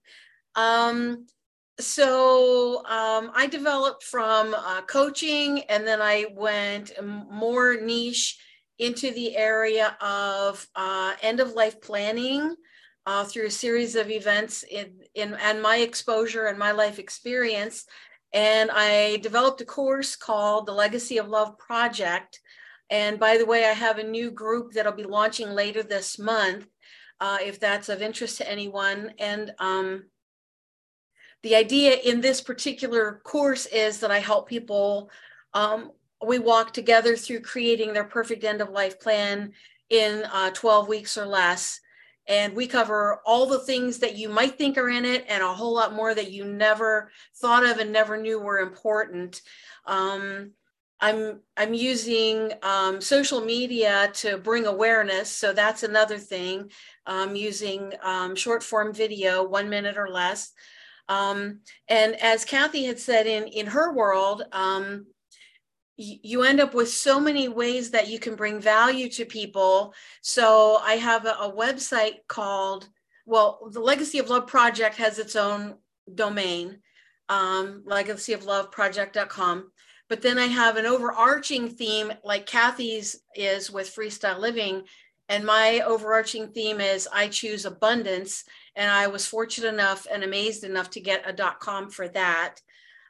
S7: So I developed from coaching, and then I went more niche into the area of end-of-life planning through a series of events and my exposure and my life experience. And I developed a course called the Legacy of Love Project. And by the way, I have a new group that'll be launching later this month, if that's of interest to anyone. And the idea in this particular course is that I help people, we walk together through creating their perfect end-of-life plan in 12 weeks or less. And we cover all the things that you might think are in it and a whole lot more that you never thought of and never knew were important. I'm using social media to bring awareness. So that's another thing. I'm using short form video, 1 minute or less. And as Kathy had said in her world, you end up with so many ways that you can bring value to people. So I have a website called, well, the Legacy of Love Project has its own domain, legacyofloveproject.com. But then I have an overarching theme like Kathy's is with Freestyle Living. And my overarching theme is I choose abundance. And I was fortunate enough and amazed enough to get a .com for that.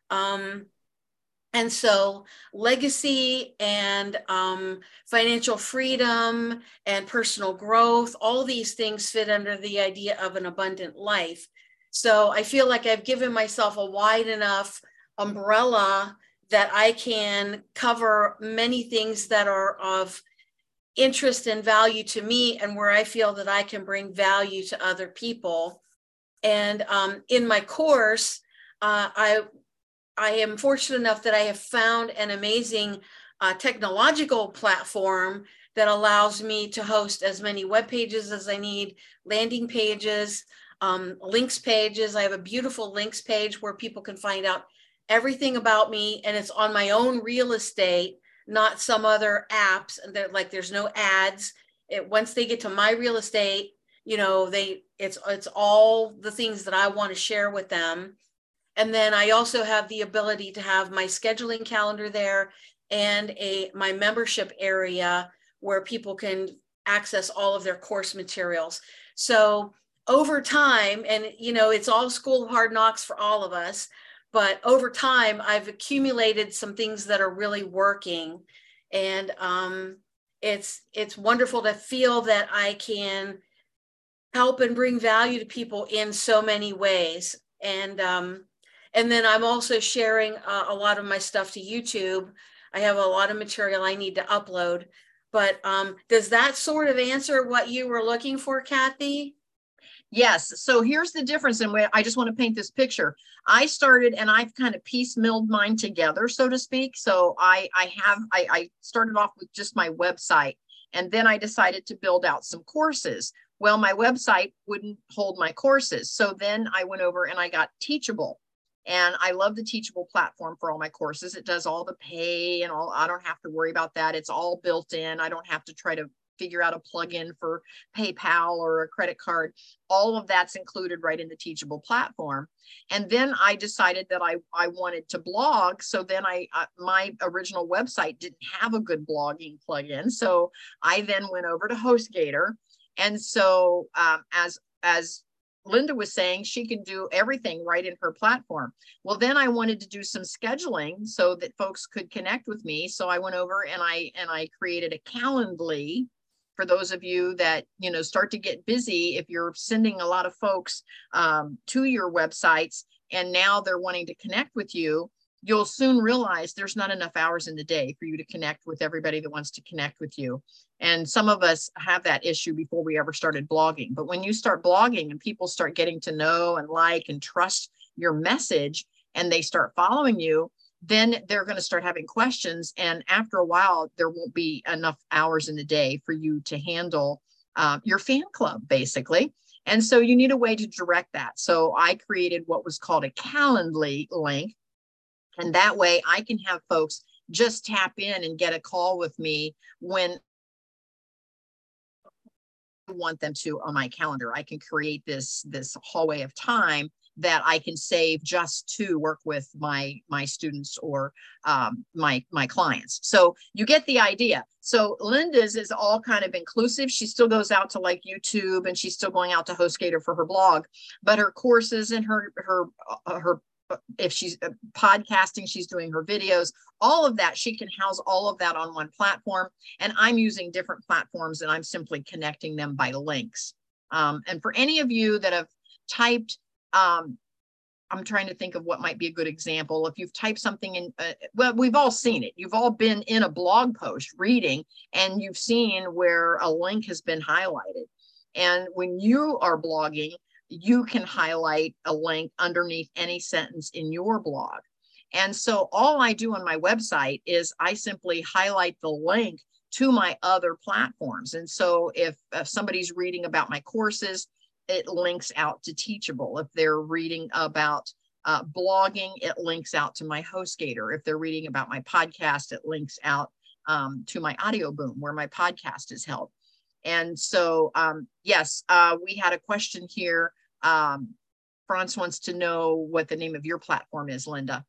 S7: And so legacy and financial freedom and personal growth, all these things fit under the idea of an abundant life. So I feel like I've given myself a wide enough umbrella that I can cover many things that are of interest and value to me and where I feel that I can bring value to other people. And in my course, I am fortunate enough that I have found an amazing technological platform that allows me to host as many web pages as I need, landing pages, links pages. I have a beautiful links page where people can find out everything about me, and it's on my own real estate, not some other apps. And they're like, there's no ads. Once they get to my real estate, you know, it's all the things that I want to share with them. And then I also have the ability to have my scheduling calendar there and my membership area where people can access all of their course materials. So over time, and you know, it's all school of hard knocks for all of us, but over time, I've accumulated some things that are really working. And it's wonderful to feel that I can help and bring value to people in so many ways. And then I'm also sharing a lot of my stuff to YouTube. I have a lot of material I need to upload. But does that sort of answer what you were looking for, Kathy?
S1: Yes. So here's the difference. And I just want to paint this picture. I started and I've kind of piecemealed mine together, so to speak. So I started off with just my website, and then I decided to build out some courses. Well, my website wouldn't hold my courses. So then I went over and I got Teachable. And I love the Teachable platform for all my courses. It does all the pay and all. I don't have to worry about that. It's all built in. I don't have to try to figure out a plugin for PayPal or a credit card. All of that's included right in the Teachable platform. And then I decided that I wanted to blog. So then my original website didn't have a good blogging plugin. So I then went over to HostGator. And so as Linda was saying, she can do everything right in her platform. Well, then I wanted to do some scheduling so that folks could connect with me. So I went over and I created a Calendly for those of you that, you know, start to get busy. If you're sending a lot of folks to your websites and now they're wanting to connect with you, you'll soon realize there's not enough hours in the day for you to connect with everybody that wants to connect with you. And some of us have that issue before we ever started blogging. But when you start blogging and people start getting to know and like and trust your message and they start following you, then they're going to start having questions. And after a while, there won't be enough hours in the day for you to handle your fan club, basically. And so you need a way to direct that. So I created what was called a Calendly link. And that way I can have folks just tap in and get a call with me when I want them to on my calendar. I can create this hallway of time that I can save just to work with my students or my clients. So you get the idea. So Linda's is all kind of inclusive. She still goes out to like YouTube and she's still going out to HostGator for her blog, but her courses and her if she's podcasting, she's doing her videos, all of that, she can house all of that on one platform. And I'm using different platforms and I'm simply connecting them by links. And for any of you that have typed, I'm trying to think of what might be a good example. If you've typed something in, well, we've all seen it. You've all been in a blog post reading and you've seen where a link has been highlighted. And when you are blogging, you can highlight a link underneath any sentence in your blog. And so all I do on my website is I simply highlight the link to my other platforms. And so if somebody's reading about my courses, it links out to Teachable. If they're reading about blogging, it links out to my HostGator. If they're reading about my podcast, it links out to my Audio Boom, where my podcast is held. And so, yes, we had a question here. Franz wants to know what the name of your platform is, Linda.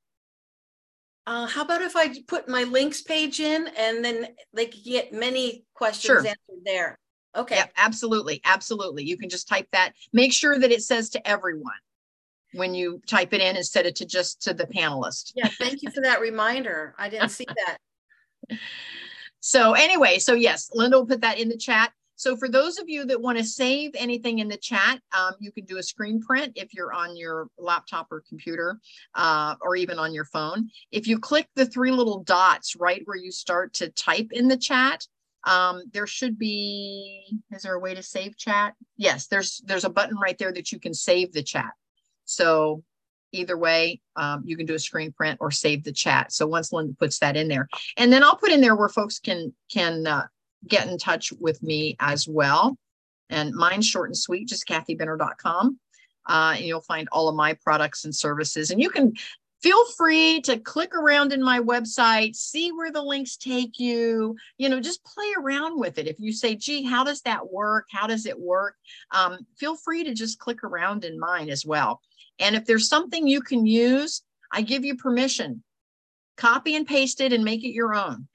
S7: How about if I put my links page in and then they can get many questions answered there? Okay.
S1: Yeah, absolutely. Absolutely. You can just type that. Make sure that it says to everyone when you type it in instead of just to the panelist.
S7: Yeah. Thank you for that reminder. I didn't see that.
S1: So anyway, so yes, Linda will put that in the chat. So for those of you that want to save anything in the chat, you can do a screen print if you're on your laptop or computer, or even on your phone. If you click the three little dots right where you start to type in the chat, there should be, is there a way to save chat? Yes, there's a button right there that you can save the chat. So either way, you can do a screen print or save the chat. So once Linda puts that in there, and then I'll put in there where folks can get in touch with me as well. And mine's short and sweet, just kathybenner.com. And you'll find all of my products and services. And you can feel free to click around in my website, see where the links take you, just play around with it. If you say, gee, how does that work? How does it work? Feel free to just click around in mine as well. And if there's something you can use, I give you permission. Copy and paste it and make it your own.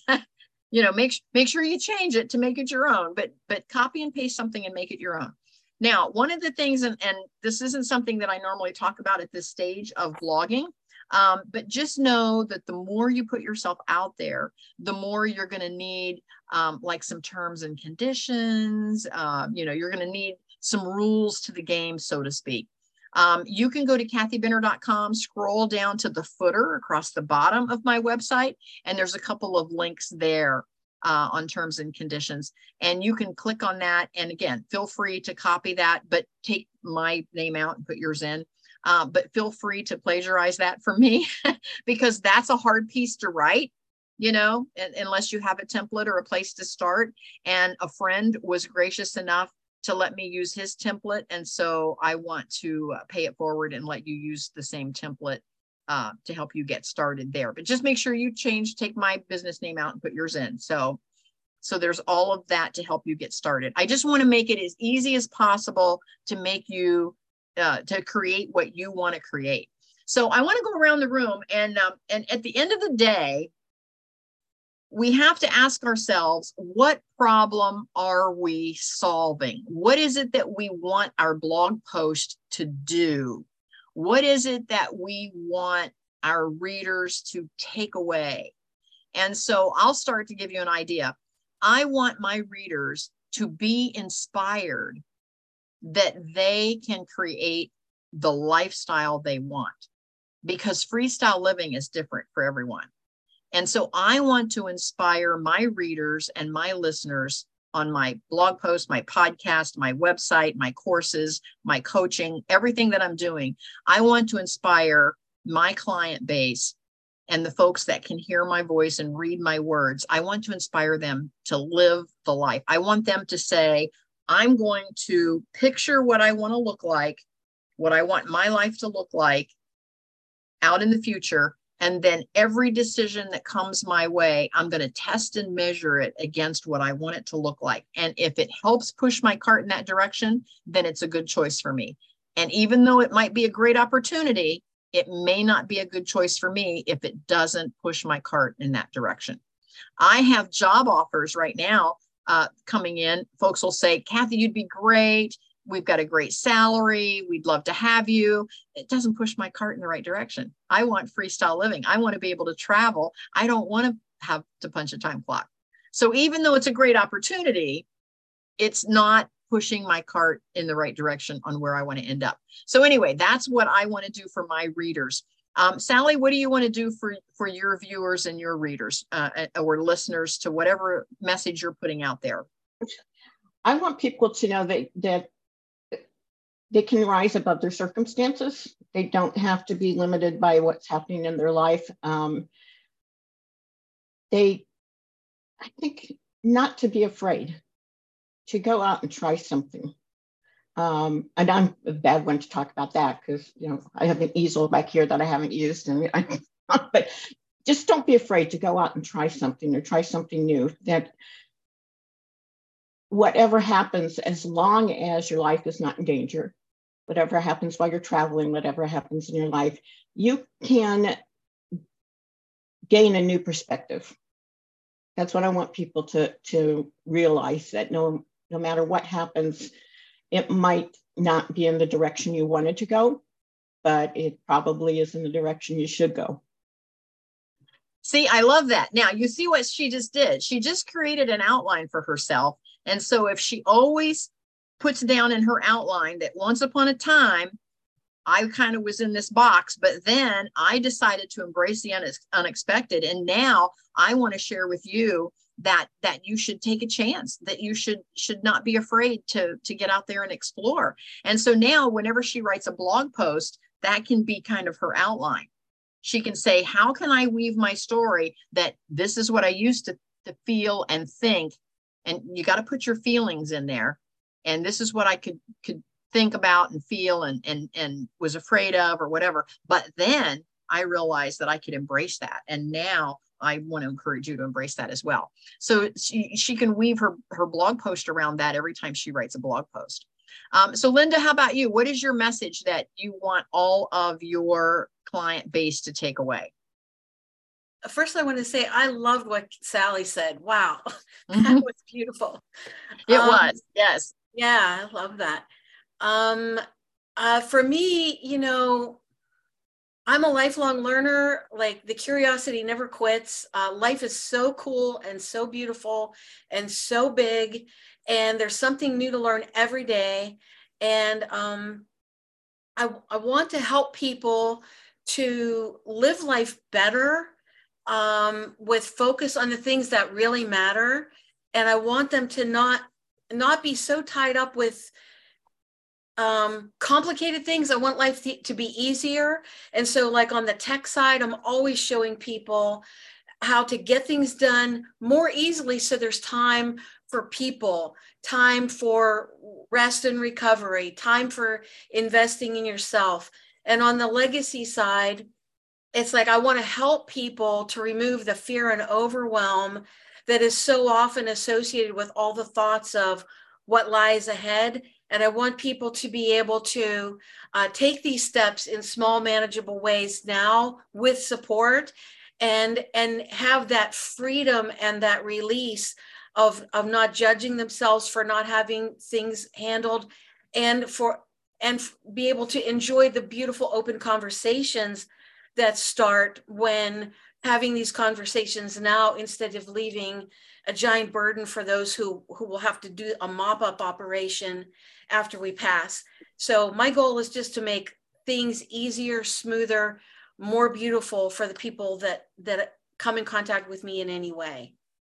S1: Make sure you change it to make it your own, but copy and paste something and make it your own. Now, one of the things, and this isn't something that I normally talk about at this stage of blogging, but just know that the more you put yourself out there, the more you're going to need like some terms and conditions. You're going to need some rules to the game, so to speak. You can go to kathybenner.com, scroll down to the footer across the bottom of my website, and there's a couple of links there on terms and conditions. And you can click on that. And again, feel free to copy that, but take my name out and put yours in. But feel free to plagiarize that for me because that's a hard piece to write, unless you have a template or a place to start. And a friend was gracious enough to let me use his template. And so I want to pay it forward and let you use the same template to help you get started there. But just make sure you take my business name out and put yours in. So there's all of that to help you get started. I just want to make it as easy as possible to make you, to create what you want to create. So I want to go around the room and at the end of the day, we have to ask ourselves, what problem are we solving? What is it that we want our blog post to do? What is it that we want our readers to take away? And so I'll start to give you an idea. I want my readers to be inspired that they can create the lifestyle they want, because freestyle living is different for everyone. And so I want to inspire my readers and my listeners on my blog post, my podcast, my website, my courses, my coaching, everything that I'm doing. I want to inspire my client base and the folks that can hear my voice and read my words. I want to inspire them to live the life. I want them to say, I'm going to picture what I want to look like, what I want my life to look like out in the future. And then every decision that comes my way, I'm going to test and measure it against what I want it to look like. And if it helps push my cart in that direction, then it's a good choice for me. And even though it might be a great opportunity, it may not be a good choice for me if it doesn't push my cart in that direction. I have job offers right now coming in. Folks will say, Kathy, you'd be great. We've got a great salary. We'd love to have you. It doesn't push my cart in the right direction. I want freestyle living. I want to be able to travel. I don't want to have to punch a time clock. So even though it's a great opportunity, it's not pushing my cart in the right direction on where I want to end up. So anyway, that's what I want to do for my readers. Sally, what do you want to do for your viewers and your readers or listeners to whatever message you're putting out there?
S2: I want people to know that they can rise above their circumstances. They don't have to be limited by what's happening in their life. I think not to be afraid to go out and try something. And I'm a bad one to talk about that because, I have an easel back here that I haven't used. But just don't be afraid to go out and try something or try something new. That whatever happens, as long as your life is not in danger, whatever happens while you're traveling, whatever happens in your life, you can gain a new perspective. That's what I want people to realize, that no matter what happens, it might not be in the direction you wanted to go, but it probably is in the direction you should go.
S1: See, I love that. Now, you see what she just did. She just created an outline for herself. And so if she always puts down in her outline that once upon a time, I kind of was in this box, but then I decided to embrace the unexpected. And now I want to share with you that you should take a chance, that you should not be afraid to get out there and explore. And so now whenever she writes a blog post, that can be kind of her outline. She can say, how can I weave my story that this is what I used to feel and think? And you got to put your feelings in there. And this is what I could think about and feel and was afraid of or whatever. But then I realized that I could embrace that. And now I want to encourage you to embrace that as well. So she can weave her blog post around that every time she writes a blog post. So Linda, how about you? What is your message that you want all of your client base to take away?
S7: First, I want to say I loved what Sally said. Wow, that was beautiful.
S1: It was, yes.
S7: Yeah, I love that. For me, you know, I'm a lifelong learner. Like, the curiosity never quits. Life is so cool and so beautiful and so big, and there's something new to learn every day. And I want to help people to live life better, with focus on the things that really matter. And I want them to not be so tied up with complicated things. I want life to be easier. And so, like, on the tech side, I'm always showing people how to get things done more easily, so there's time for people, time for rest and recovery, time for investing in yourself. And on the legacy side, it's like I want to help people to remove the fear and overwhelm that is so often associated with all the thoughts of what lies ahead. And I want people to be able to take these steps in small, manageable ways now with support, and have that freedom and that release of not judging themselves for not having things handled, and be able to enjoy the beautiful open conversations that start when having these conversations now, instead of leaving a giant burden for those who will have to do a mop-up operation after we pass. So my goal is just to make things easier, smoother, more beautiful for the people that come in contact with me in any way.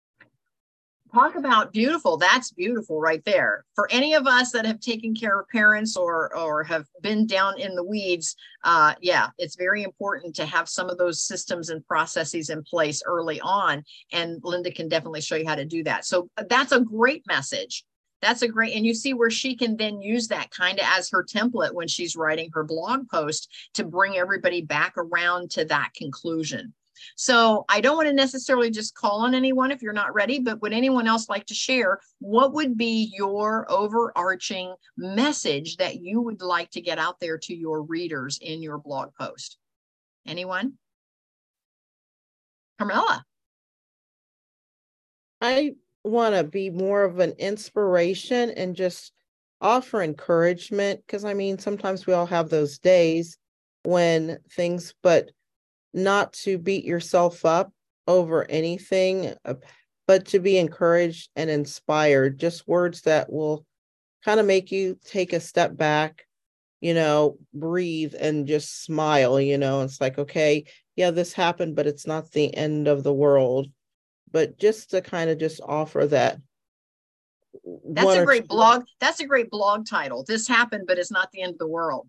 S1: Talk about beautiful. That's beautiful right there. For any of us that have taken care of parents or have been down in the weeds, yeah, it's very important to have some of those systems and processes in place early on. And Linda can definitely show you how to do that. So that's a great message. That's a great, and you see where she can then use that kind of as her template when she's writing her blog post to bring everybody back around to that conclusion. So I don't want to necessarily just call on anyone if you're not ready, but would anyone else like to share what would be your overarching message that you would like to get out there to your readers in your blog post? Anyone? Carmela?
S10: I want to be more of an inspiration and just offer encouragement, because I mean, sometimes we all have those days when things, but not to beat yourself up over anything, but to be encouraged and inspired. Just words that will kind of make you take a step back, you know, breathe and just smile, you know. It's like, okay, yeah, this happened, but it's not the end of the world. But just to kind of just offer that.
S1: That's a great blog. That's a great blog title. This happened, but it's not the end of the world.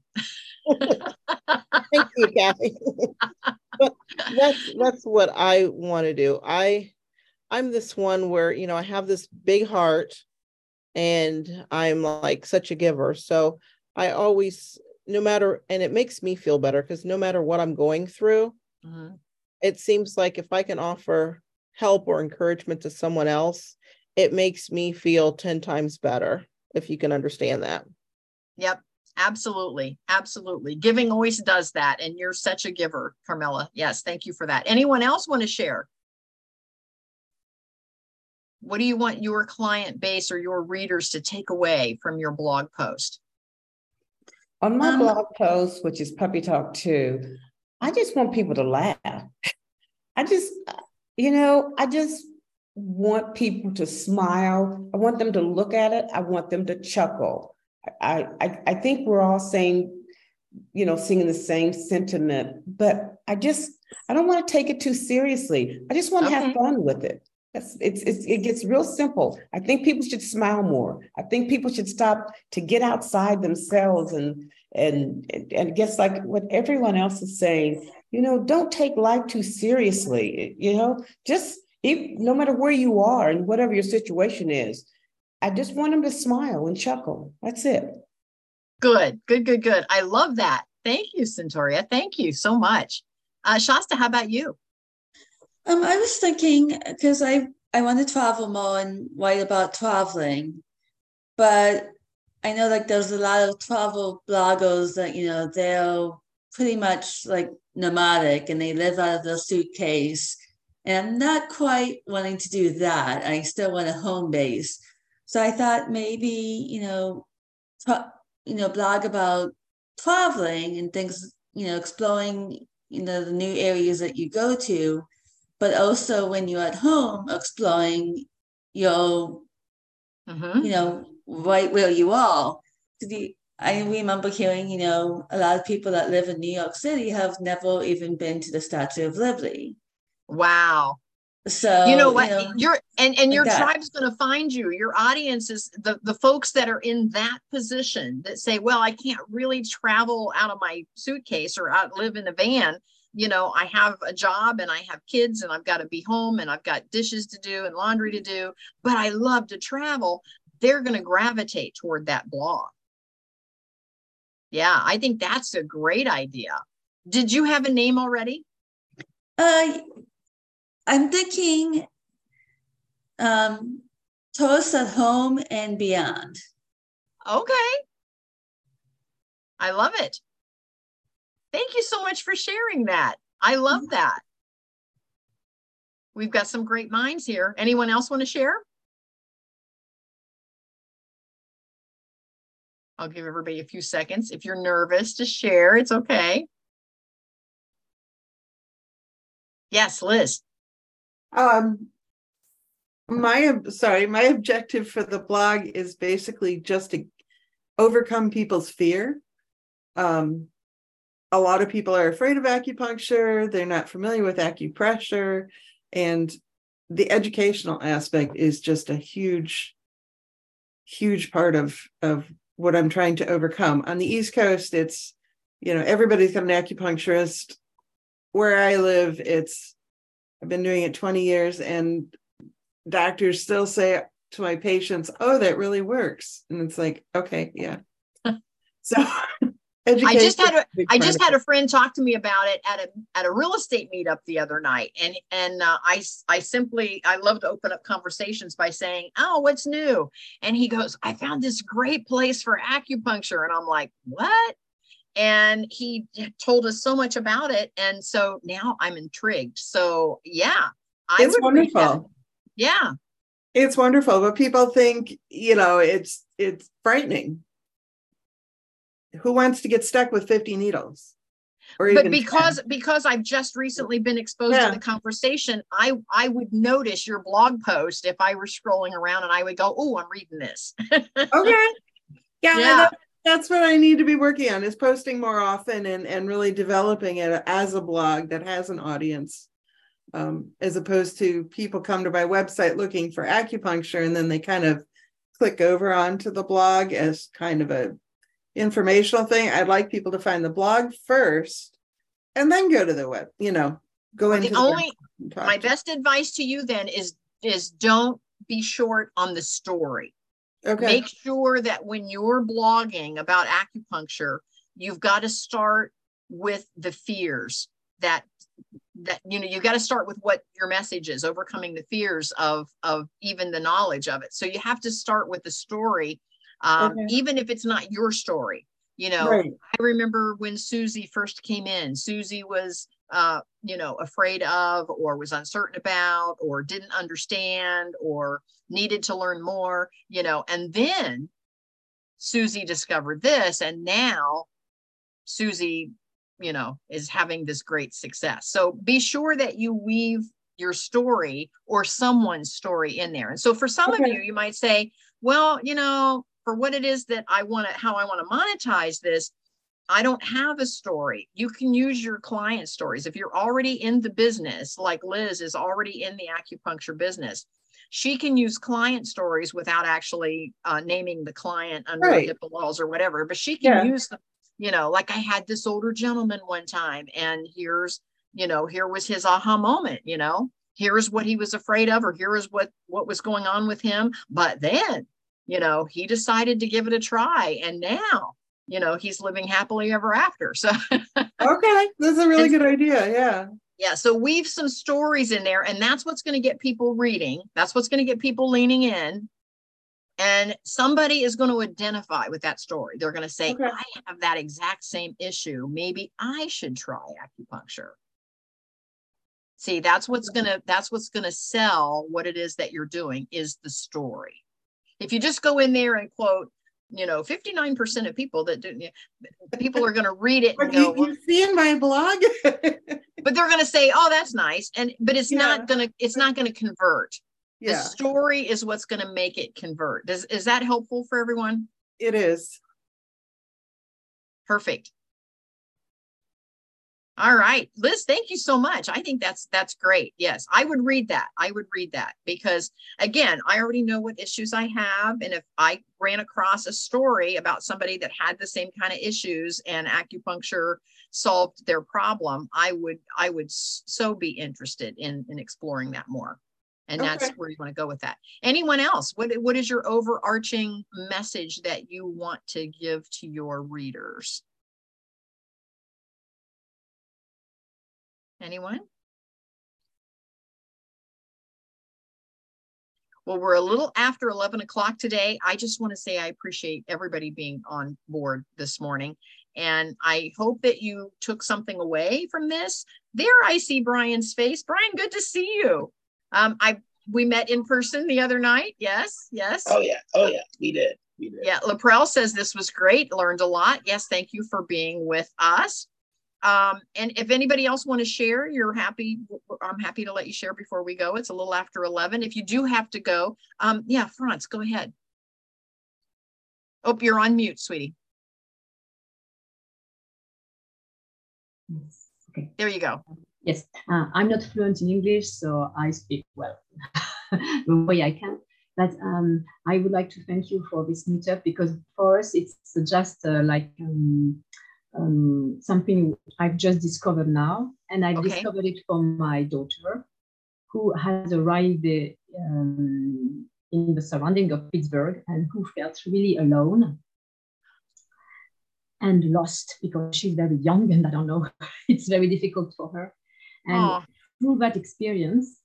S10: Thank you, Kathy. But that's what I want to do. I'm this one where, you know, I have this big heart and I'm like such a giver. So I always, no matter, and it makes me feel better because no matter what I'm going through, it seems like if I can offer help or encouragement to someone else, it makes me feel 10 times better, if you can understand that.
S1: Yep. Absolutely. Absolutely. Giving always does that. And you're such a giver, Carmela. Yes. Thank you for that. Anyone else want to share? What do you want your client base or your readers to take away from your blog post?
S6: On my blog post, which is Puppy Talk 2, I just want people to laugh. I just want people to smile. I want them to look at it. I want them to chuckle. I think we're all saying, you know, singing the same sentiment, but I don't want to take it too seriously. I just want to have fun with it. It gets real simple. I think people should smile more. I think people should stop to get outside themselves and guess like what everyone else is saying, you know, don't take life too seriously, you know, just no matter where you are and whatever your situation is. I just want them to smile and chuckle. That's it.
S1: Good. I love that. Thank you, Centauria. Thank you so much. Shasta, how about you?
S4: I was thinking, because I want to travel more and write about traveling, but I know like there's a lot of travel bloggers that, they're pretty much like nomadic and they live out of their suitcase. And I'm not quite wanting to do that. I still want a home base. So I thought maybe, blog about traveling and things, exploring, the new areas that you go to, but also when you're at home, exploring your, right where you are. I remember hearing, a lot of people that live in New York City have never even been to the Statue of Liberty.
S1: Wow.
S4: So
S1: you know what, your
S4: like
S1: tribe's going to find you. Your audience is the folks that are in that position that say, well, I can't really travel out of my suitcase or live in a van. I have a job and I have kids and I've got to be home and I've got dishes to do and laundry to do, but I love to travel. They're going to gravitate toward that blog. Yeah, I think that's a great idea. Did you have a name already?
S4: I'm thinking Toast at Home and Beyond.
S1: Okay. I love it. Thank you so much for sharing that. I love that. We've got some great minds here. Anyone else want to share? I'll give everybody a few seconds. If you're nervous to share, it's okay. Yes, Liz.
S3: My objective for the blog is basically just to overcome people's fear. A lot of people are afraid of acupuncture. They're not familiar with acupressure, and the educational aspect is just a huge part of what I'm trying to overcome. On the East Coast, it's, everybody's got an acupuncturist. Where I live, I've been doing it 20 years, and doctors still say to my patients, oh, that really works. And it's like, okay, yeah. So
S1: I just had a friend talk to me about it at a real estate meetup the other night. And I love to open up conversations by saying, oh, what's new? And he goes, I found this great place for acupuncture. And I'm like, what? And he told us so much about it. And so now I'm intrigued. So yeah,
S3: it's wonderful.
S1: Yeah.
S3: It's wonderful. But people think, it's frightening. Who wants to get stuck with 50 needles?
S1: But because I've just recently been exposed to the conversation, I would notice your blog post if I were scrolling around and I would go, oh, I'm reading this.
S3: Okay. Yeah. That's what I need to be working on, is posting more often and really developing it as a blog that has an audience, as opposed to people come to my website looking for acupuncture and then they kind of click over onto the blog as kind of a informational thing. I'd like people to find the blog first and then go to the web, go into
S1: my best advice to you then is don't be short on the story. Okay. Make sure that when you're blogging about acupuncture, you've got to start with the fears that you got to start with what your message is, overcoming the fears of even the knowledge of it. So you have to start with the story. Even if it's not your story, right. I remember when Susie first came in, Susie was, afraid of, or was uncertain about, or didn't understand, or needed to learn more, and then Susie discovered this. And now Susie, is having this great success. So be sure that you weave your story or someone's story in there. And so for some of you might say, well, for what it is that how I want to monetize this, I don't have a story. You can use your client stories. If you're already in the business, like Liz is already in the acupuncture business, she can use client stories without actually naming the client under HIPAA laws or whatever, but she can use them, like I had this older gentleman one time, and here was his aha moment, here's what he was afraid of, or here is what was going on with him. But then, he decided to give it a try. And now you know, he's living happily ever after. So
S3: okay, that's a really good idea. Yeah.
S1: Yeah. So weave some stories in there, and that's what's going to get people reading. That's what's going to get people leaning in. And somebody is going to identify with that story. They're going to say, I have that exact same issue. Maybe I should try acupuncture. See, that's what's going to sell what it is that you're doing is the story. If you just go in there and quote, you know, 59% of people that do, people are going to read it and go,
S3: you see in my blog,
S1: but they're going to say, oh, that's nice. But it's not going to convert. The story is what's going to make it convert. Is that helpful for everyone?
S3: It is.
S1: Perfect. All right, Liz, thank you so much. I think that's great. Yes, I would read that. I would read that because, again, I already know what issues I have. And if I ran across a story about somebody that had the same kind of issues and acupuncture solved their problem, I would so be interested in exploring that more. And that's where you want to go with that. Anyone else? What is your overarching message that you want to give to your readers? Anyone? Well, we're a little after 11 o'clock today. I just want to say I appreciate everybody being on board this morning. And I hope that you took something away from this. There I see Brian's face. Brian, good to see you. We met in person the other night. Yes.
S12: Oh yeah, we did.
S1: Yeah, Laprelle says this was great. Learned a lot. Yes, thank you for being with us. And if anybody else want to share, I'm happy to let you share before we go. It's a little after 11. If you do have to go, yeah, Franz, go ahead. Oh, you're on mute, sweetie.
S11: Yes. Okay.
S1: There you go.
S11: Yes, I'm not fluent in English, so I speak well the way I can. But I would like to thank you for this meetup because for us it's just like something I've just discovered now, and I've discovered it for my daughter, who has arrived in the surrounding of Pittsburgh and who felt really alone and lost because she's very young and I don't know, it's very difficult for her. And through that experience,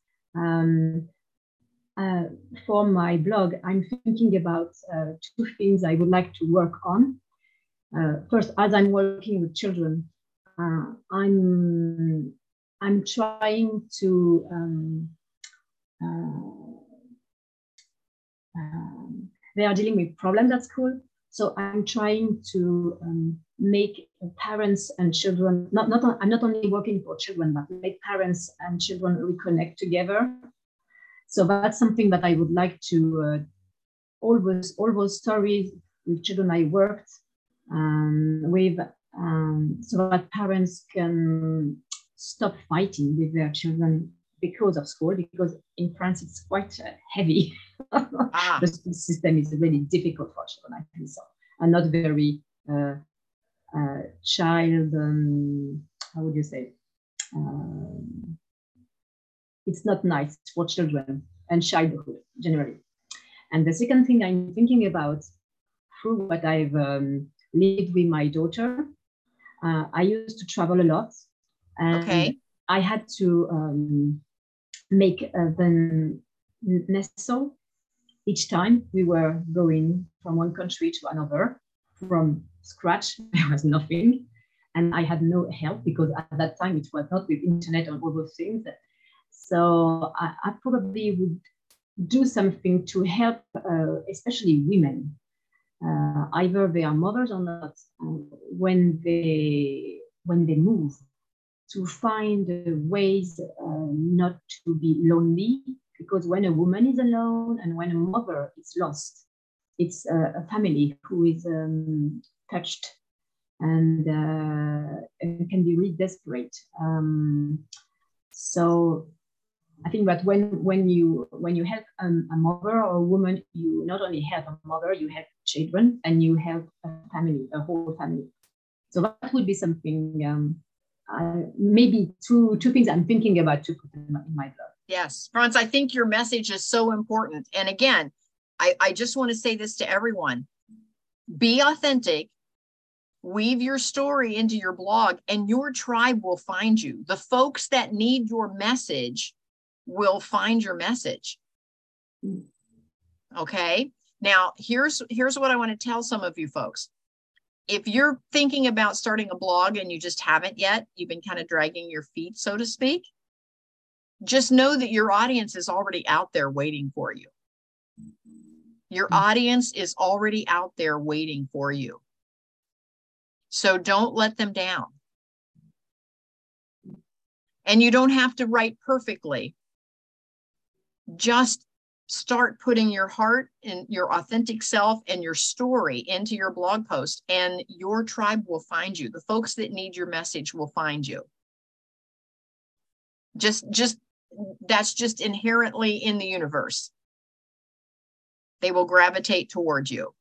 S11: for my blog, I'm thinking about two things I would like to work on. First, as I'm working with children, I'm trying to they are dealing with problems at school, so I'm trying to make parents and children I'm not only working for children, but make parents and children reconnect together. So that's something that I would like to all those stories with children I worked with, so that parents can stop fighting with their children because of school, because in France it's quite heavy. The school system is really difficult for children, I think so, and not very child, how would you say? It's not nice for children and childhood generally. And the second thing I'm thinking about through what I've lived with my daughter, I used to travel a lot, and I had to make the nestle each time we were going from one country to another from scratch. There was nothing, and I had no help because at that time it was not with internet and all those things. So I probably would do something to help, especially women, either they are mothers or not, when they move, to find ways not to be lonely. Because when a woman is alone and when a mother is lost, it's a family who is touched and can be really desperate. So I think that when you help a mother or a woman, you not only help a mother, you help children and you help a family, a whole family. So that would be something, maybe two things I'm thinking about to put in my blog.
S1: Yes, Franz, I think your message is so important. And again, I just want to say this to everyone. Be authentic, Weave your story into your blog and your tribe will find you. The folks that need your message will find your message. Okay. Now here's what I want to tell some of you folks. If you're thinking about starting a blog and you just haven't yet, you've been kind of dragging your feet, so to speak, just know that your audience is already out there waiting for you. Your audience is already out there waiting for you. So don't let them down. And you don't have to write perfectly. Just start putting your heart and your authentic self and your story into your blog post, and your tribe will find you. The folks that need your message will find you. That's just inherently in the universe. They will gravitate towards you.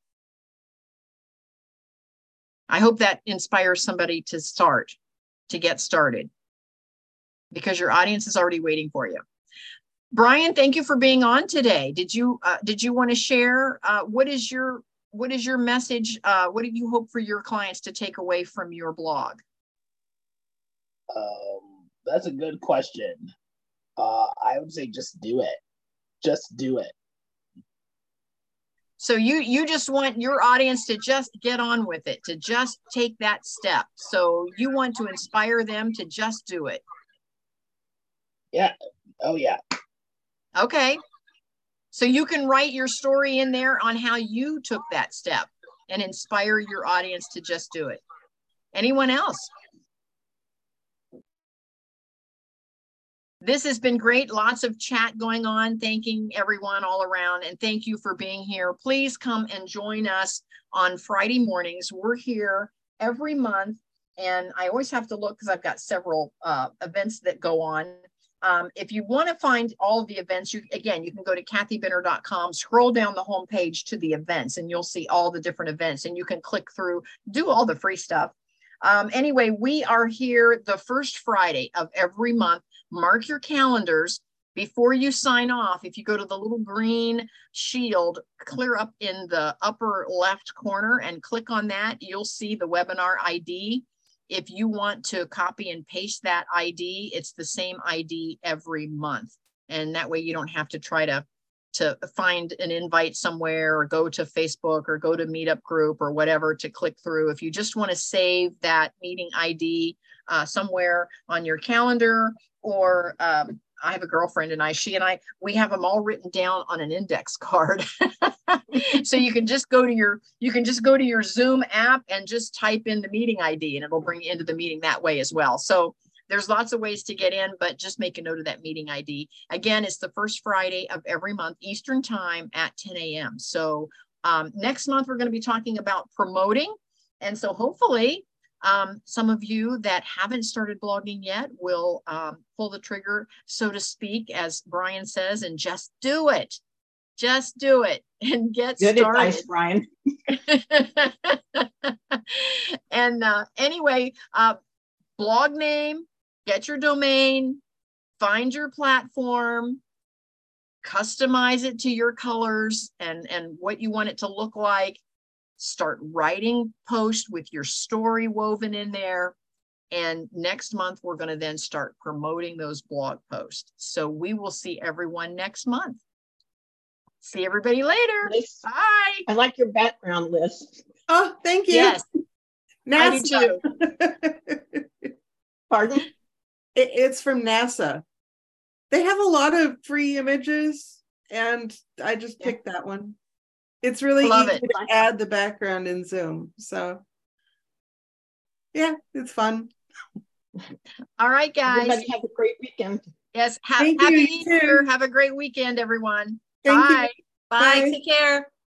S1: I hope that inspires somebody to get started, because your audience is already waiting for you. Brian, thank you for being on today. Did you want to share what is your message? What do you hope for your clients to take away from your blog?
S12: That's a good question. I would say just do it. Just do it.
S1: So you just want your audience to just get on with it, to just take that step. So you want to inspire them to just do it.
S12: Yeah. Oh, yeah.
S1: Okay. So you can write your story in there on how you took that step and inspire your audience to just do it. Anyone else? This has been great. Lots of chat going on. Thanking everyone all around. And thank you for being here. Please come and join us on Friday mornings. We're here every month. And I always have to look because I've got several events that go on. If you want to find all of the events, you can go to kathybinner.com, scroll down the home page to the events, and you'll see all the different events, and you can click through, do all the free stuff. Anyway, we are here the first Friday of every month. Mark your calendars before you sign off. If you go to the little green shield clear up in the upper left corner and click on that, you'll see the webinar ID. If you want to copy and paste that ID, it's the same ID every month. And that way you don't have to try to find an invite somewhere or go to Facebook or go to Meetup group or whatever to click through. If you just want to save that meeting ID somewhere on your calendar, or I have a girlfriend and we have them all written down on an index card. So you can just go to your Zoom app and just type in the meeting ID and it'll bring you into the meeting that way as well. So there's lots of ways to get in, but just make a note of that meeting ID. Again, it's the first Friday of every month, Eastern time at 10 a.m. So next month, we're going to be talking about promoting. And so hopefully some of you that haven't started blogging yet will pull the trigger, so to speak, as Brian says, and just do it. Just do it and get started.
S2: Good advice, Brian.
S1: And anyway, blog name, get your domain, find your platform, customize it to your colors and what you want it to look like. Start writing posts with your story woven in there. And next month, we're going to then start promoting those blog posts. So we will see everyone next month. See everybody later.
S2: Liz,
S1: bye.
S2: I like your background, Liz.
S3: Oh, thank you.
S1: Yes.
S3: NASA.
S1: I do
S2: too. Pardon?
S3: It's from NASA. They have a lot of free images, and I just picked that one. It's really easy to add the background in Zoom. So, yeah, it's fun.
S1: All right, guys.
S2: Everybody have a great weekend.
S1: Yes. Happy Easter. Have a great weekend, everyone. Bye.
S7: Bye. Take care.